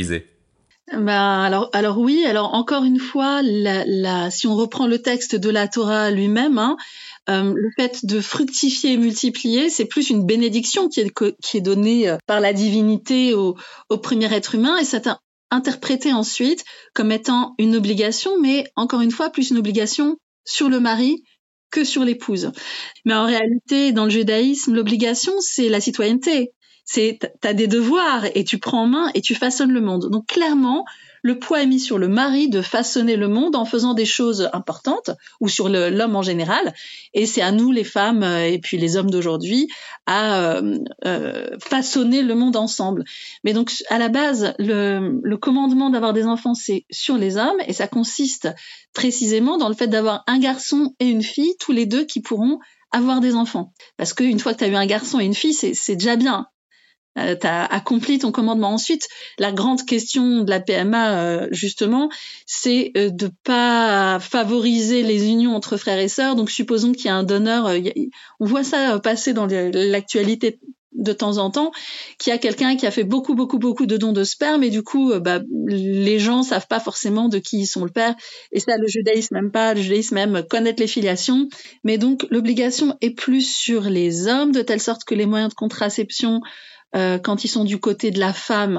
[SPEAKER 6] Ben alors, alors oui. Alors encore une fois, la, la, si on reprend le texte de la Torah lui-même, hein, euh, le fait de fructifier et multiplier, c'est plus une bénédiction qui est, qui est donnée par la divinité au, au premier être humain, et c'est un, interprété ensuite comme étant une obligation, mais encore une fois, plus une obligation sur le mari que sur l'épouse. Mais en réalité, dans le judaïsme, l'obligation, c'est la citoyenneté. C'est, t'as des devoirs et tu prends en main et tu façonnes le monde. Donc clairement, le poids est mis sur le mari de façonner le monde en faisant des choses importantes, ou sur le, l'homme en général. Et c'est à nous, les femmes et puis les hommes d'aujourd'hui, à euh, euh, façonner le monde ensemble. Mais donc, à la base, le, le commandement d'avoir des enfants, c'est sur les hommes, et ça consiste précisément dans le fait d'avoir un garçon et une fille, tous les deux qui pourront avoir des enfants. Parce qu'une fois que tu as eu un garçon et une fille, c'est, c'est déjà bien. Euh, tu as accompli ton commandement. Ensuite, la grande question de la P M A, euh, justement, c'est euh, de pas favoriser les unions entre frères et sœurs. Donc, supposons qu'il y a un donneur, euh, y a, on voit ça euh, passer dans l'actualité de temps en temps, qu'il y a quelqu'un qui a fait beaucoup, beaucoup, beaucoup de dons de sperme, et du coup, euh, bah, les gens savent pas forcément de qui ils sont le père. Et ça, le judaïsme même pas, le judaïsme même connaître les filiations. Mais donc, l'obligation est plus sur les hommes, de telle sorte que les moyens de contraception, Euh, quand ils sont du côté de la femme,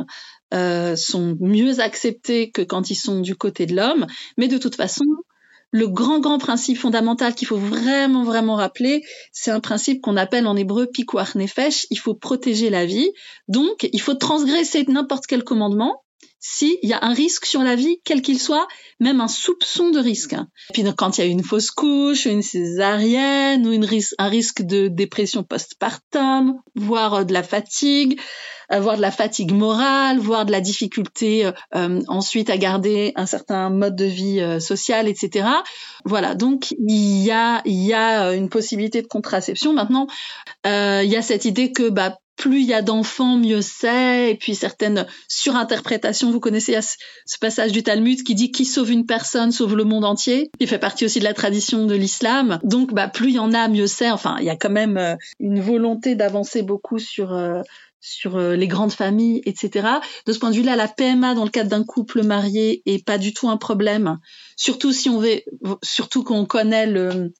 [SPEAKER 6] euh, sont mieux acceptés que quand ils sont du côté de l'homme. Mais de toute façon, le grand, grand principe fondamental qu'il faut vraiment, vraiment rappeler, c'est un principe qu'on appelle en hébreu pikuach nefesh. Il faut protéger la vie. Donc, il faut transgresser n'importe quel commandement s'il y a un risque sur la vie, quel qu'il soit, même un soupçon de risque. Et puis, donc, quand il y a une fausse couche, une césarienne, ou une ris- un risque de dépression postpartum, voire de la fatigue, voire de la fatigue morale, voire de la difficulté euh, ensuite à garder un certain mode de vie euh, social, et cetera. Voilà, donc il y a, il y a une possibilité de contraception. Maintenant, euh, il y a cette idée que bah, plus il y a d'enfants, mieux c'est, et puis certaines surinterprétations. Vous connaissez ce passage du Talmud qui dit « Qui sauve une personne, sauve le monde entier », qui fait partie aussi de la tradition de l'islam. Donc, bah, plus il y en a, mieux c'est. Enfin, il y a quand même euh, une volonté d'avancer beaucoup sur... Euh, sur euh, les grandes familles, et cetera. De ce point de vue-là, la P M A dans le cadre d'un couple marié est pas du tout un problème. Surtout si on veut, surtout qu'on connaît le,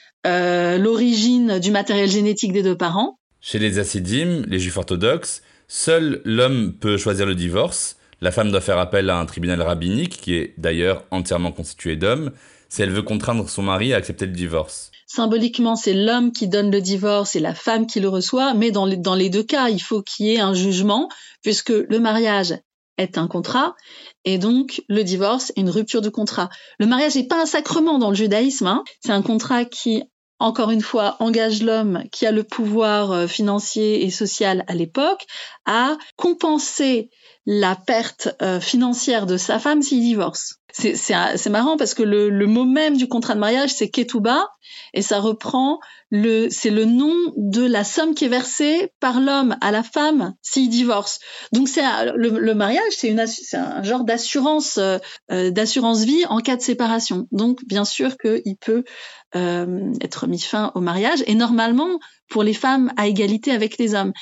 [SPEAKER 6] euh, l'origine du matériel génétique des deux parents.
[SPEAKER 3] Chez les Hassidim, les juifs orthodoxes, seul l'homme peut choisir le divorce. La femme doit faire appel à un tribunal rabbinique, qui est d'ailleurs entièrement constitué d'hommes, si elle veut contraindre son mari à accepter le divorce.
[SPEAKER 6] Symboliquement, c'est l'homme qui donne le divorce et la femme qui le reçoit, mais dans les, dans les deux cas, il faut qu'il y ait un jugement, puisque le mariage est un contrat, et donc le divorce est une rupture de contrat. Le mariage n'est pas un sacrement dans le judaïsme, hein. C'est un contrat qui, encore une fois, engage l'homme qui a le pouvoir financier et social à l'époque à compenser la perte euh, financière de sa femme s'il divorce. C'est, c'est, c'est marrant parce que le, le mot même du contrat de mariage, c'est ketouba, et ça reprend le, c'est le nom de la somme qui est versée par l'homme à la femme s'il divorce. Donc c'est le, le mariage, c'est, une, c'est un genre d'assurance, euh, d'assurance vie en cas de séparation. Donc bien sûr qu'il peut euh, être mis fin au mariage, et normalement pour les femmes à égalité avec les hommes.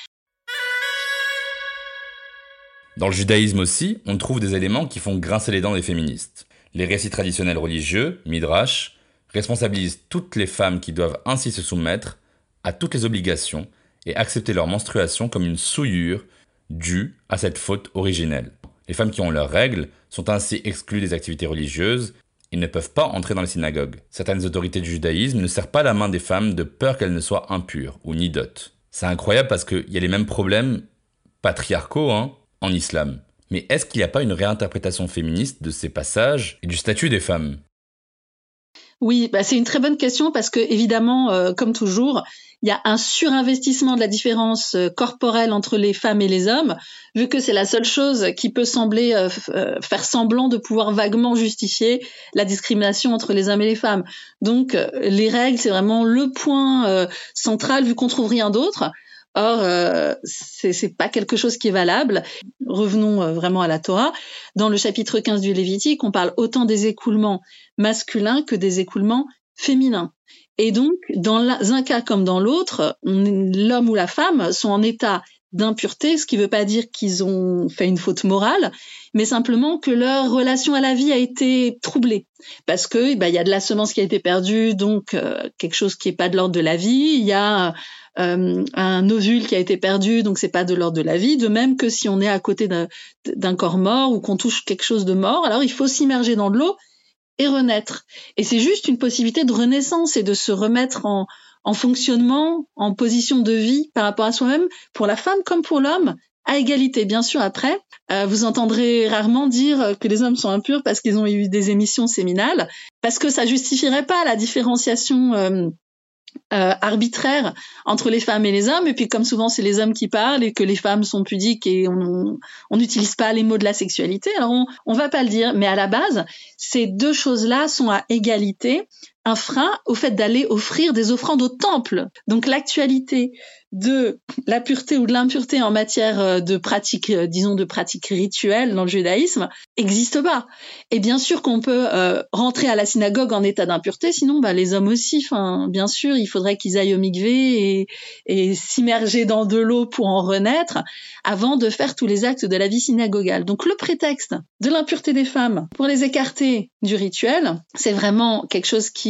[SPEAKER 3] Dans le judaïsme aussi, on trouve des éléments qui font grincer les dents des féministes. Les récits traditionnels religieux, midrash, responsabilisent toutes les femmes qui doivent ainsi se soumettre à toutes les obligations et accepter leur menstruation comme une souillure due à cette faute originelle. Les femmes qui ont leurs règles sont ainsi exclues des activités religieuses et ne peuvent pas entrer dans les synagogues. Certaines autorités du judaïsme ne serrent pas la main des femmes de peur qu'elles ne soient impures ou nidotes. C'est incroyable parce qu'il y a les mêmes problèmes patriarcaux, hein, en islam. Mais est-ce qu'il n'y a pas une réinterprétation féministe de ces passages et du statut des femmes ?
[SPEAKER 6] Oui, bah c'est une très bonne question parce que évidemment, euh, comme toujours, il y a un surinvestissement de la différence euh, corporelle entre les femmes et les hommes, vu que c'est la seule chose qui peut sembler euh, f- euh, faire semblant de pouvoir vaguement justifier la discrimination entre les hommes et les femmes. Donc, euh, les règles, c'est vraiment le point euh, central vu qu'on trouve rien d'autre. Or, euh, c'est, c'est pas quelque chose qui est valable. Revenons euh, vraiment à la Torah. Dans le chapitre quinze du Lévitique, on parle autant des écoulements masculins que des écoulements féminins. Et donc, dans un cas comme dans l'autre, on, l'homme ou la femme sont en état d'impureté, ce qui ne veut pas dire qu'ils ont fait une faute morale, mais simplement que leur relation à la vie a été troublée. Parce que bah, y a de la semence qui a été perdue, donc euh, quelque chose qui n'est pas de l'ordre de la vie. Il y a euh, un ovule qui a été perdu, donc c'est pas de l'ordre de la vie. De même que si on est à côté d'un, d'un corps mort ou qu'on touche quelque chose de mort, alors il faut s'immerger dans de l'eau et renaître. Et c'est juste une possibilité de renaissance et de se remettre en, en fonctionnement, en position de vie par rapport à soi-même, pour la femme comme pour l'homme, à égalité. Bien sûr, après, euh, vous entendrez rarement dire que les hommes sont impurs parce qu'ils ont eu des émissions séminales, parce que ça justifierait pas la différenciation euh, euh, arbitraire entre les femmes et les hommes. Et puis, comme souvent, c'est les hommes qui parlent et que les femmes sont pudiques et on n'utilise pas les mots de la sexualité, alors on, on va pas le dire. Mais à la base, ces deux choses-là sont à égalité, un frein au fait d'aller offrir des offrandes au temple. Donc l'actualité de la pureté ou de l'impureté en matière de pratique, disons de pratique rituelle dans le judaïsme, n'existe pas. Et bien sûr qu'on peut euh, rentrer à la synagogue en état d'impureté, sinon bah, les hommes aussi, enfin, bien sûr, il faudrait qu'ils aillent au mikvé et, et s'immerger dans de l'eau pour en renaître avant de faire tous les actes de la vie synagogale. Donc le prétexte de l'impureté des femmes pour les écarter du rituel, c'est vraiment quelque chose qui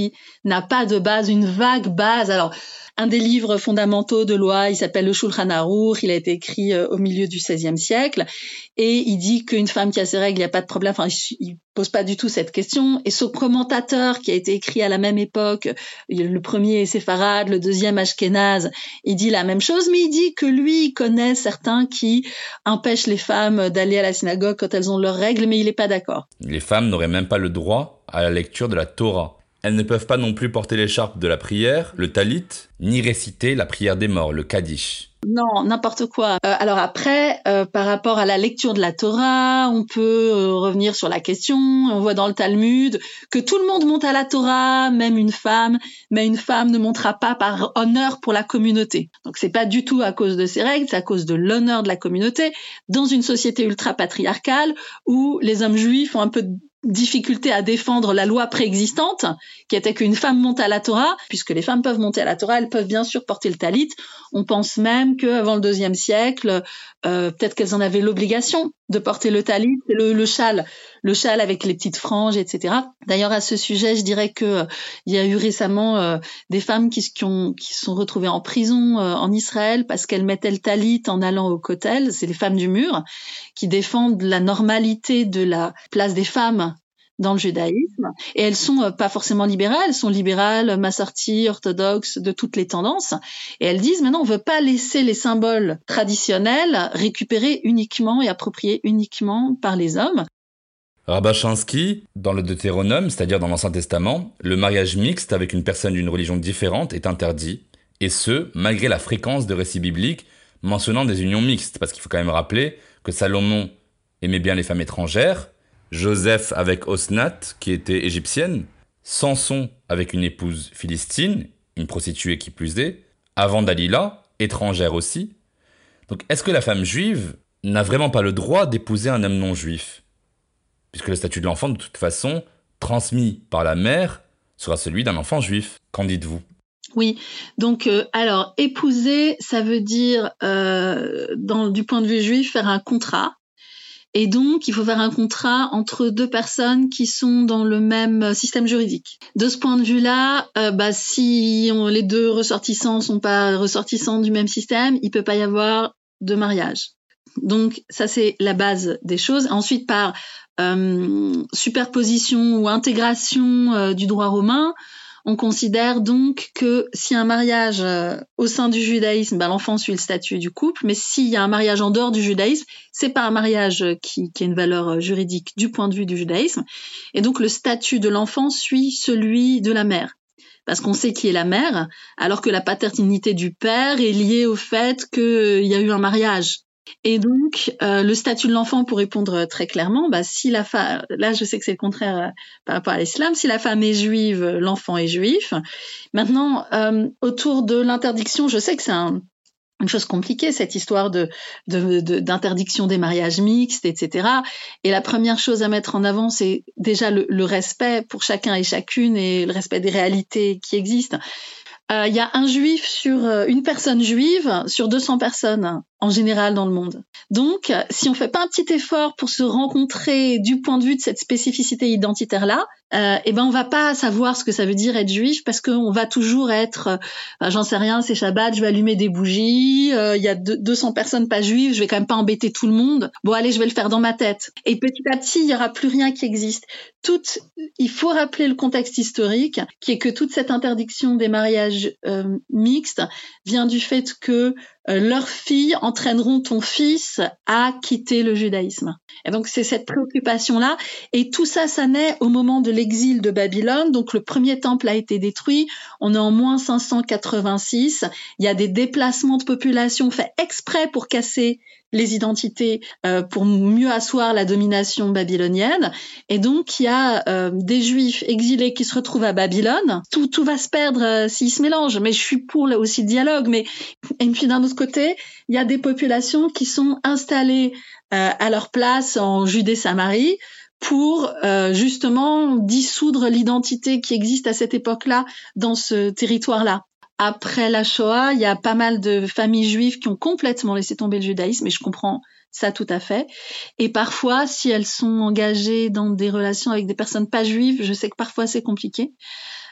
[SPEAKER 6] qui n'a pas de base, une vague base. Alors, un des livres fondamentaux de loi, il s'appelle le Shulchan Aruch, il a été écrit euh, au milieu du seizième siècle, et il dit qu'une femme qui a ses règles, il n'y a pas de problème, enfin, il, il pose pas du tout cette question. Et ce commentateur qui a été écrit à la même époque, le premier est séfarade, le deuxième ashkénaze, il dit la même chose, mais il dit que lui, il connaît certains qui empêchent les femmes d'aller à la synagogue quand elles ont leurs règles, mais il n'est pas d'accord.
[SPEAKER 3] Les femmes n'auraient même pas le droit à la lecture de la Torah. Elles ne peuvent pas non plus porter l'écharpe de la prière, le talit, ni réciter la prière des morts, le kaddish.
[SPEAKER 6] Non, n'importe quoi. Euh, alors après, euh, par rapport à la lecture de la Torah, on peut euh, revenir sur la question. On voit dans le Talmud que tout le monde monte à la Torah, même une femme, mais une femme ne montera pas par honneur pour la communauté. Donc c'est pas du tout à cause de ces règles, c'est à cause de l'honneur de la communauté dans une société ultra patriarcale où les hommes juifs ont un peu de difficulté à défendre la loi préexistante, qui était qu'une femme monte à la Torah, puisque les femmes peuvent monter à la Torah, elles peuvent bien sûr porter le talit. On pense même qu'avant le deuxième siècle, euh, peut-être qu'elles en avaient l'obligation de porter le talit, le, le châle, le châle avec les petites franges, et cetera. D'ailleurs, à ce sujet, je dirais que euh, il y a eu récemment euh, des femmes qui, qui, ont, qui sont retrouvées en prison euh, en Israël parce qu'elles mettaient le talit en allant au kotel. C'est les femmes du mur qui défendent la normalité de la place des femmes dans le judaïsme, et elles sont euh, pas forcément libérales, elles sont libérales, massorti, orthodoxes, de toutes les tendances, et elles disent maintenant on veut pas laisser les symboles traditionnels récupérés uniquement et appropriés uniquement par les hommes.
[SPEAKER 3] Rabachansky, dans le Deutéronome, c'est-à-dire dans l'Ancien Testament, le mariage mixte avec une personne d'une religion différente est interdit, et ce, malgré la fréquence de récits bibliques mentionnant des unions mixtes, parce qu'il faut quand même rappeler que Salomon aimait bien les femmes étrangères, Joseph avec Osnat, qui était égyptienne, Samson avec une épouse philistine, une prostituée qui plus est, avant Dalila, étrangère aussi. Donc est-ce que la femme juive n'a vraiment pas le droit d'épouser un homme non juif ? Puisque le statut de l'enfant, de toute façon, transmis par la mère, sera celui d'un enfant juif. Qu'en dites-vous ?
[SPEAKER 6] Oui, donc euh, alors épouser, ça veut dire, euh, dans, du point de vue juif, faire un contrat. Et donc, il faut faire un contrat entre deux personnes qui sont dans le même système juridique. De ce point de vue-là, euh, bah, si on, les deux ressortissants sont pas ressortissants du même système, il peut pas y avoir de mariage. Donc, ça, c'est la base des choses. Ensuite, par euh, superposition ou intégration euh, du droit romain, on considère donc que si un mariage euh, au sein du judaïsme, ben, l'enfant suit le statut du couple, mais s'il y a un mariage en dehors du judaïsme, c'est pas un mariage qui, qui a une valeur juridique du point de vue du judaïsme. Et donc le statut de l'enfant suit celui de la mère. Parce qu'on sait qui est la mère, alors que la paternité du père est liée au fait qu'il euh, y a eu un mariage. Et donc, euh, le statut de l'enfant, pour répondre très clairement, bah, si la femme, là je sais que c'est le contraire euh, par rapport à l'islam, si la femme est juive, l'enfant est juif. Maintenant, euh, autour de l'interdiction, je sais que c'est un, une chose compliquée, cette histoire de, de, de, d'interdiction des mariages mixtes, et cetera. Et la première chose à mettre en avant, c'est déjà le, le respect pour chacun et chacune et le respect des réalités qui existent. Il euh, y a un juif sur euh, une personne juive sur deux cents personnes en général dans le monde. Donc, si on fait pas un petit effort pour se rencontrer du point de vue de cette spécificité identitaire-là, euh, eh ben on va pas savoir ce que ça veut dire être juif parce qu'on va toujours être, euh, ben, j'en sais rien, c'est Shabbat, je vais allumer des bougies, il euh, y a deux cents personnes pas juives, je vais quand même pas embêter tout le monde. Bon, allez, je vais le faire dans ma tête. Et petit à petit, il y aura plus rien qui existe. Tout, il faut rappeler le contexte historique, qui est que toute cette interdiction des mariages euh, mixtes vient du fait que euh, leurs filles entraîneront ton fils à quitter le judaïsme. Et donc c'est cette préoccupation-là. Et tout ça, ça naît au moment de l'exil de Babylone. Donc le premier temple a été détruit. On est en moins cinq cent quatre-vingt-six. Il y a des déplacements de population faits exprès pour casser les identités, euh, pour mieux asseoir la domination babylonienne. Et donc, il y a euh, des Juifs exilés qui se retrouvent à Babylone. Tout, tout va se perdre euh, s'ils se mélangent. Mais je suis pour là aussi le dialogue. Mais et puis d'un autre côté, il y a des populations qui sont installées euh, à leur place en Judée-Samarie pour euh, justement dissoudre l'identité qui existe à cette époque-là dans ce territoire-là. Après la Shoah, il y a pas mal de familles juives qui ont complètement laissé tomber le judaïsme, et je comprends ça tout à fait. Et parfois, si elles sont engagées dans des relations avec des personnes pas juives, je sais que parfois c'est compliqué.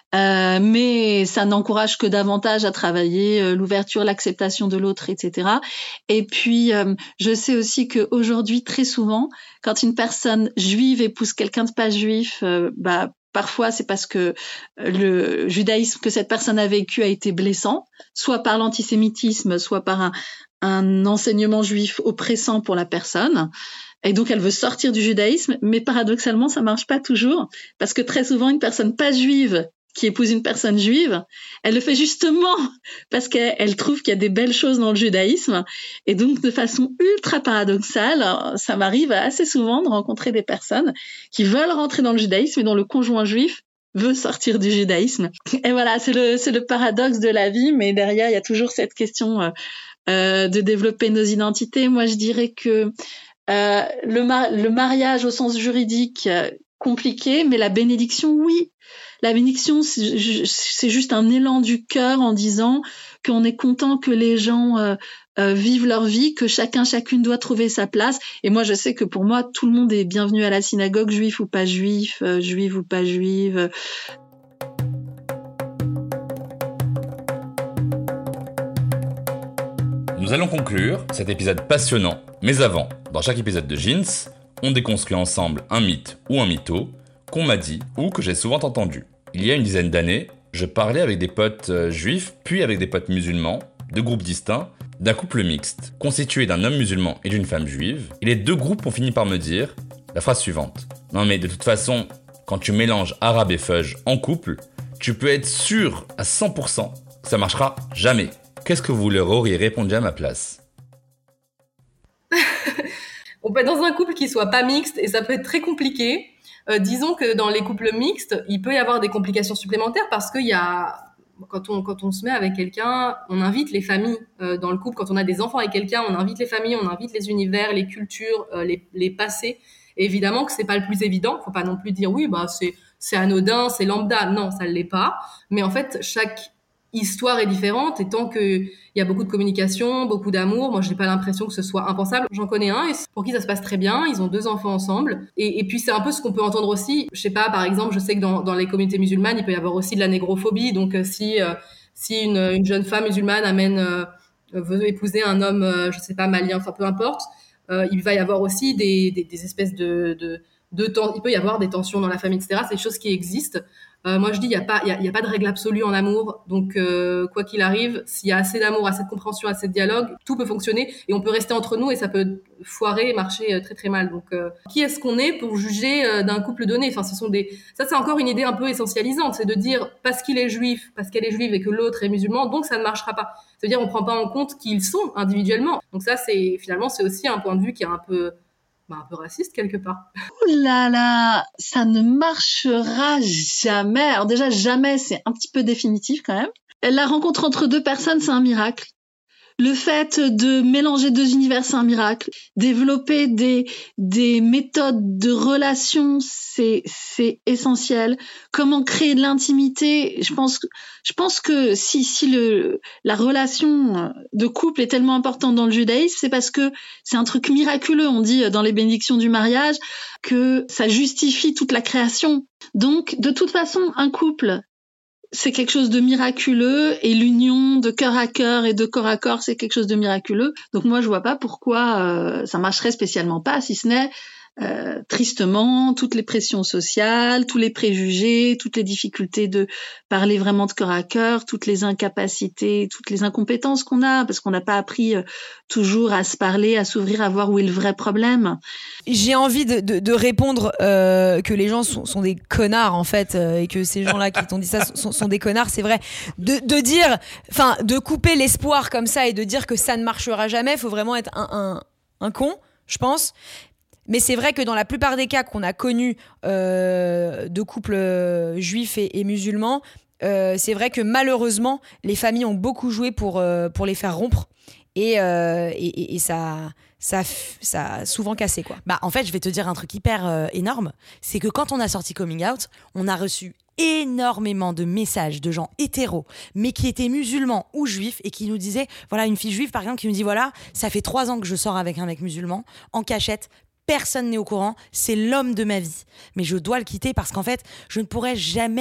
[SPEAKER 6] Euh, mais ça n'encourage que davantage à travailler euh, l'ouverture, l'acceptation de l'autre, et cetera. Et puis, euh, je sais aussi qu'aujourd'hui, très souvent, quand une personne juive épouse quelqu'un de pas juif, euh, bah parfois, c'est parce que le judaïsme que cette personne a vécu a été blessant, soit par l'antisémitisme, soit par un, un enseignement juif oppressant pour la personne. Et donc, elle veut sortir du judaïsme, mais paradoxalement, ça marche pas toujours, parce que très souvent, une personne pas juive qui épouse une personne juive, elle le fait justement parce qu'elle elle trouve qu'il y a des belles choses dans le judaïsme. Et donc, de façon ultra paradoxale, ça m'arrive assez souvent de rencontrer des personnes qui veulent rentrer dans le judaïsme et dont le conjoint juif veut sortir du judaïsme. Et voilà, c'est le, c'est le paradoxe de la vie, mais derrière, il y a toujours cette question euh, euh, de développer nos identités. Moi, je dirais que euh, le, mar- le mariage au sens juridique, euh, compliqué, mais la bénédiction, oui. La bénédiction, c'est, c'est juste un élan du cœur en disant qu'on est content que les gens euh, euh, vivent leur vie, que chacun, chacune doit trouver sa place. Et moi, je sais que pour moi, tout le monde est bienvenu à la synagogue, juif ou pas juif, euh, juive ou pas juive.
[SPEAKER 3] Nous allons conclure cet épisode passionnant. Mais avant, dans chaque épisode de Jeans, on déconstruit ensemble un mythe ou un mytho qu'on m'a dit ou que j'ai souvent entendu. Il y a une dizaine d'années, je parlais avec des potes euh, juifs, puis avec des potes musulmans, de groupes distincts, d'un couple mixte, constitué d'un homme musulman et d'une femme juive, et les deux groupes ont fini par me dire la phrase suivante. Non mais de toute façon, quand tu mélanges arabe et fudge en couple, tu peux être sûr à cent pour cent que ça marchera jamais. Qu'est-ce que vous leur auriez répondu à ma place ?
[SPEAKER 7] On peut être dans un couple qui soit pas mixte et ça peut être très compliqué. Euh, disons que dans les couples mixtes, il peut y avoir des complications supplémentaires parce qu'il y a, quand on, quand on se met avec quelqu'un, on invite les familles euh, dans le couple. Quand on a des enfants avec quelqu'un, on invite les familles, on invite les univers, les cultures, euh, les, les passés. Et évidemment que c'est pas le plus évident. Faut pas non plus dire oui, bah c'est, c'est anodin, c'est lambda. Non, ça l'est pas. Mais en fait, chaque histoire est différente et tant que il y a beaucoup de communication, beaucoup d'amour, moi j'ai pas l'impression que ce soit impensable. J'en connais un et pour qui ça se passe très bien, ils ont deux enfants ensemble et, et puis c'est un peu ce qu'on peut entendre aussi. Je sais pas, par exemple, je sais que dans, dans les communautés musulmanes, il peut y avoir aussi de la négrophobie. Donc euh, si euh, si une, une jeune femme musulmane amène euh, veut épouser un homme, euh, je sais pas malien, enfin peu importe, euh, il va y avoir aussi des des, des espèces de de de temps, il peut y avoir des tensions dans la famille, et cetera. C'est des choses qui existent. Euh, moi, je dis, il y a pas, il y a, y a pas de règle absolue en amour. Donc, euh, quoi qu'il arrive, s'il y a assez d'amour, assez de compréhension, assez de dialogue, tout peut fonctionner et on peut rester entre nous et ça peut foirer et marcher très très mal. Donc, euh, qui est-ce qu'on est pour juger euh, d'un couple donné ? Enfin, ce sont des, ça c'est encore une idée un peu essentialisante, c'est de dire parce qu'il est juif, parce qu'elle est juive et que l'autre est musulman, donc ça ne marchera pas. C'est-à-dire, on prend pas en compte qui ils sont individuellement. Donc ça, c'est finalement, c'est aussi un point de vue qui est un peu Bah, un peu raciste quelque part.
[SPEAKER 6] Ouh là là, ça ne marchera jamais. Alors déjà, jamais, c'est un petit peu définitif quand même. La rencontre entre deux personnes, c'est un miracle. Le fait de mélanger deux univers, c'est un miracle. Développer des, des méthodes de relation, c'est, c'est essentiel. Comment créer de l'intimité, je pense, je pense que si, si le, la relation de couple est tellement importante dans le judaïsme, c'est parce que c'est un truc miraculeux. On dit dans les bénédictions du mariage que ça justifie toute la création. Donc, de toute façon, un couple, c'est quelque chose de miraculeux et l'union de cœur à cœur et de corps à corps, c'est quelque chose de miraculeux. Donc moi, je vois pas pourquoi euh, ça marcherait spécialement pas, si ce n'est euh, tristement toutes les pressions sociales, tous les préjugés, toutes les difficultés de parler vraiment de cœur à cœur, toutes les incapacités, toutes les incompétences qu'on a, parce qu'on n'a pas appris euh, toujours à se parler, à s'ouvrir, à voir où est le vrai problème.
[SPEAKER 4] J'ai envie de, de, de répondre euh, que les gens sont, sont des connards en fait euh, et que ces gens-là qui t'ont dit ça sont, sont des connards, c'est vrai. De, de dire, enfin, de couper l'espoir comme ça et de dire que ça ne marchera jamais, faut vraiment être un, un, un con, je pense. Mais c'est vrai que dans la plupart des cas qu'on a connus euh, de couples euh, juifs et, et musulmans, euh, c'est vrai que malheureusement, les familles ont beaucoup joué pour, euh, pour les faire rompre. Et, euh, et, et, et ça, ça, ça a souvent cassé, quoi. Bah, en fait, je vais te dire un truc hyper euh, énorme. C'est que quand on a sorti Coming Out, on a reçu énormément de messages de gens hétéros, mais qui étaient musulmans ou juifs et qui nous disaient, voilà, une fille juive, par exemple, qui nous dit, voilà, ça fait trois ans que je sors avec un mec musulman, en cachette, personne n'est au courant, c'est l'homme de ma vie. Mais je dois le quitter parce qu'en fait, je ne pourrais jamais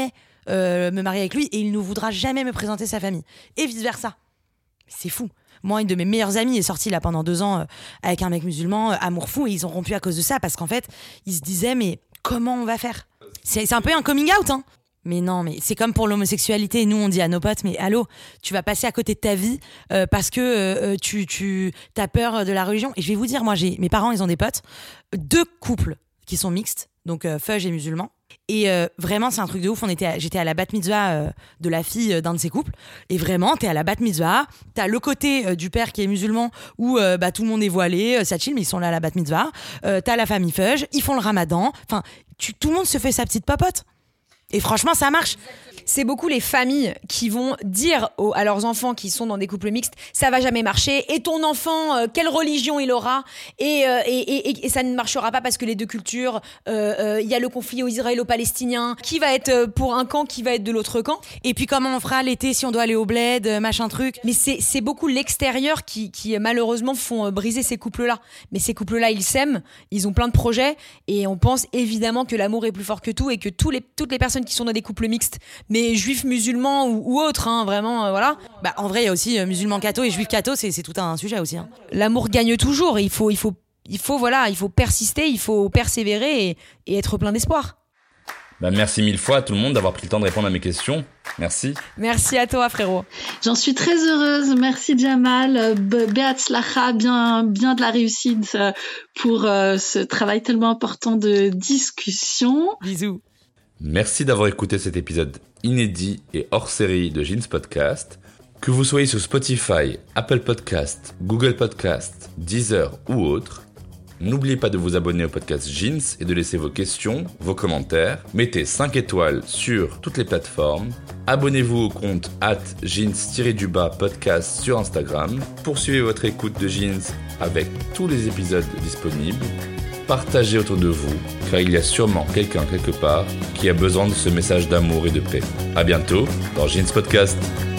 [SPEAKER 4] euh, me marier avec lui et il ne voudra jamais me présenter sa famille. Et vice-versa. C'est fou. Moi, une de mes meilleures amies est sortie là pendant deux ans euh, avec un mec musulman, euh, amour fou, et ils ont rompu à cause de ça parce qu'en fait, ils se disaient mais comment on va faire ? c'est, c'est un peu un coming out, hein. Mais non, mais c'est comme pour l'homosexualité. Nous, on dit à nos potes, mais allô, tu vas passer à côté de ta vie euh, parce que euh, tu, tu as peur de la religion. Et je vais vous dire, moi, j'ai mes parents, ils ont des potes, deux couples qui sont mixtes, donc euh, fudge et musulmans. Et euh, vraiment, c'est un truc de ouf. On était à, j'étais à la bat mitzvah euh, de la fille euh, d'un de ces couples. Et vraiment, t'es à la bat mitzvah. T'as le côté euh, du père qui est musulman où euh, bah, tout le monde est voilé, euh, ça chill, mais ils sont là à la bat mitzvah. Euh, t'as la famille fudge, ils font le ramadan. Enfin, tu, tout le monde se fait sa petite popote. Et franchement, ça marche.
[SPEAKER 5] C'est beaucoup les familles qui vont dire aux, à leurs enfants qui sont dans des couples mixtes, ça va jamais marcher. Et ton enfant, euh, quelle religion il aura ? Et, euh, et, et, et ça ne marchera pas parce que les deux cultures, il euh, euh, y a le conflit israélo-palestinien. Qui va être pour un camp, qui va être de l'autre camp ?
[SPEAKER 4] Et puis comment on fera l'été si on doit aller au bled, machin truc.
[SPEAKER 5] Mais c'est, c'est beaucoup l'extérieur qui, qui malheureusement font briser ces couples-là. Mais ces couples-là, ils s'aiment, ils ont plein de projets et on pense évidemment que l'amour est plus fort que tout et que tous les, toutes les personnes qui sont dans des couples mixtes, mais juifs musulmans ou, ou autres, hein, vraiment, euh, voilà.
[SPEAKER 4] Bah, en vrai, il y a aussi euh, musulmans catho et juifs catho, c'est, c'est tout un sujet aussi. Hein.
[SPEAKER 5] L'amour gagne toujours. Il faut, il faut, il faut, voilà, il faut persister, il faut persévérer et, et être plein d'espoir.
[SPEAKER 3] Bah, merci mille fois à tout le monde d'avoir pris le temps de répondre à mes questions. Merci.
[SPEAKER 5] Merci à toi, frérot.
[SPEAKER 6] J'en suis très heureuse. Merci, Jamal. Be'atzlacha, bien, bien de la réussite pour euh, ce travail tellement important de discussion.
[SPEAKER 4] Bisous.
[SPEAKER 3] Merci d'avoir écouté cet épisode inédit et hors série de Jeans Podcast. Que vous soyez sur Spotify, Apple Podcast, Google Podcast, Deezer ou autre, n'oubliez pas de vous abonner au podcast Jeans et de laisser vos questions, vos commentaires. Mettez cinq étoiles sur toutes les plateformes. Abonnez-vous au compte arobase jeans-du-bas podcast sur Instagram. Poursuivez votre écoute de Jeans avec tous les épisodes disponibles. Partagez autour de vous, car il y a sûrement quelqu'un quelque part qui a besoin de ce message d'amour et de paix. À bientôt dans Jeans Podcast.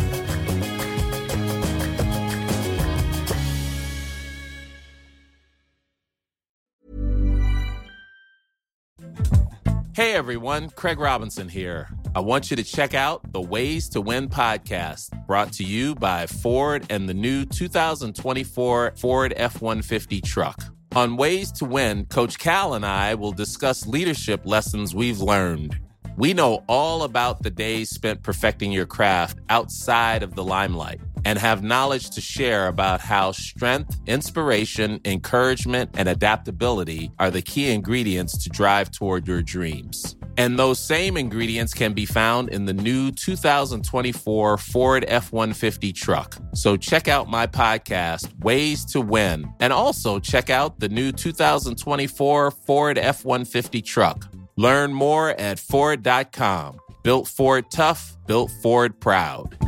[SPEAKER 8] Hey everyone, Craig Robinson here. I want you to check out the Ways to Win podcast, brought to you by Ford and the new two thousand twenty-four Ford F one fifty truck. On Ways to Win, Coach Cal and I will discuss leadership lessons we've learned. We know all about the days spent perfecting your craft outside of the limelight and have knowledge to share about how strength, inspiration, encouragement, and adaptability are the key ingredients to drive toward your dreams. And those same ingredients can be found in the new two thousand twenty-four Ford F one fifty truck. So check out my podcast, Ways to Win, and also check out the new two thousand twenty-four Ford F one fifty truck. Learn more at Ford dot com. Built Ford tough, built Ford proud.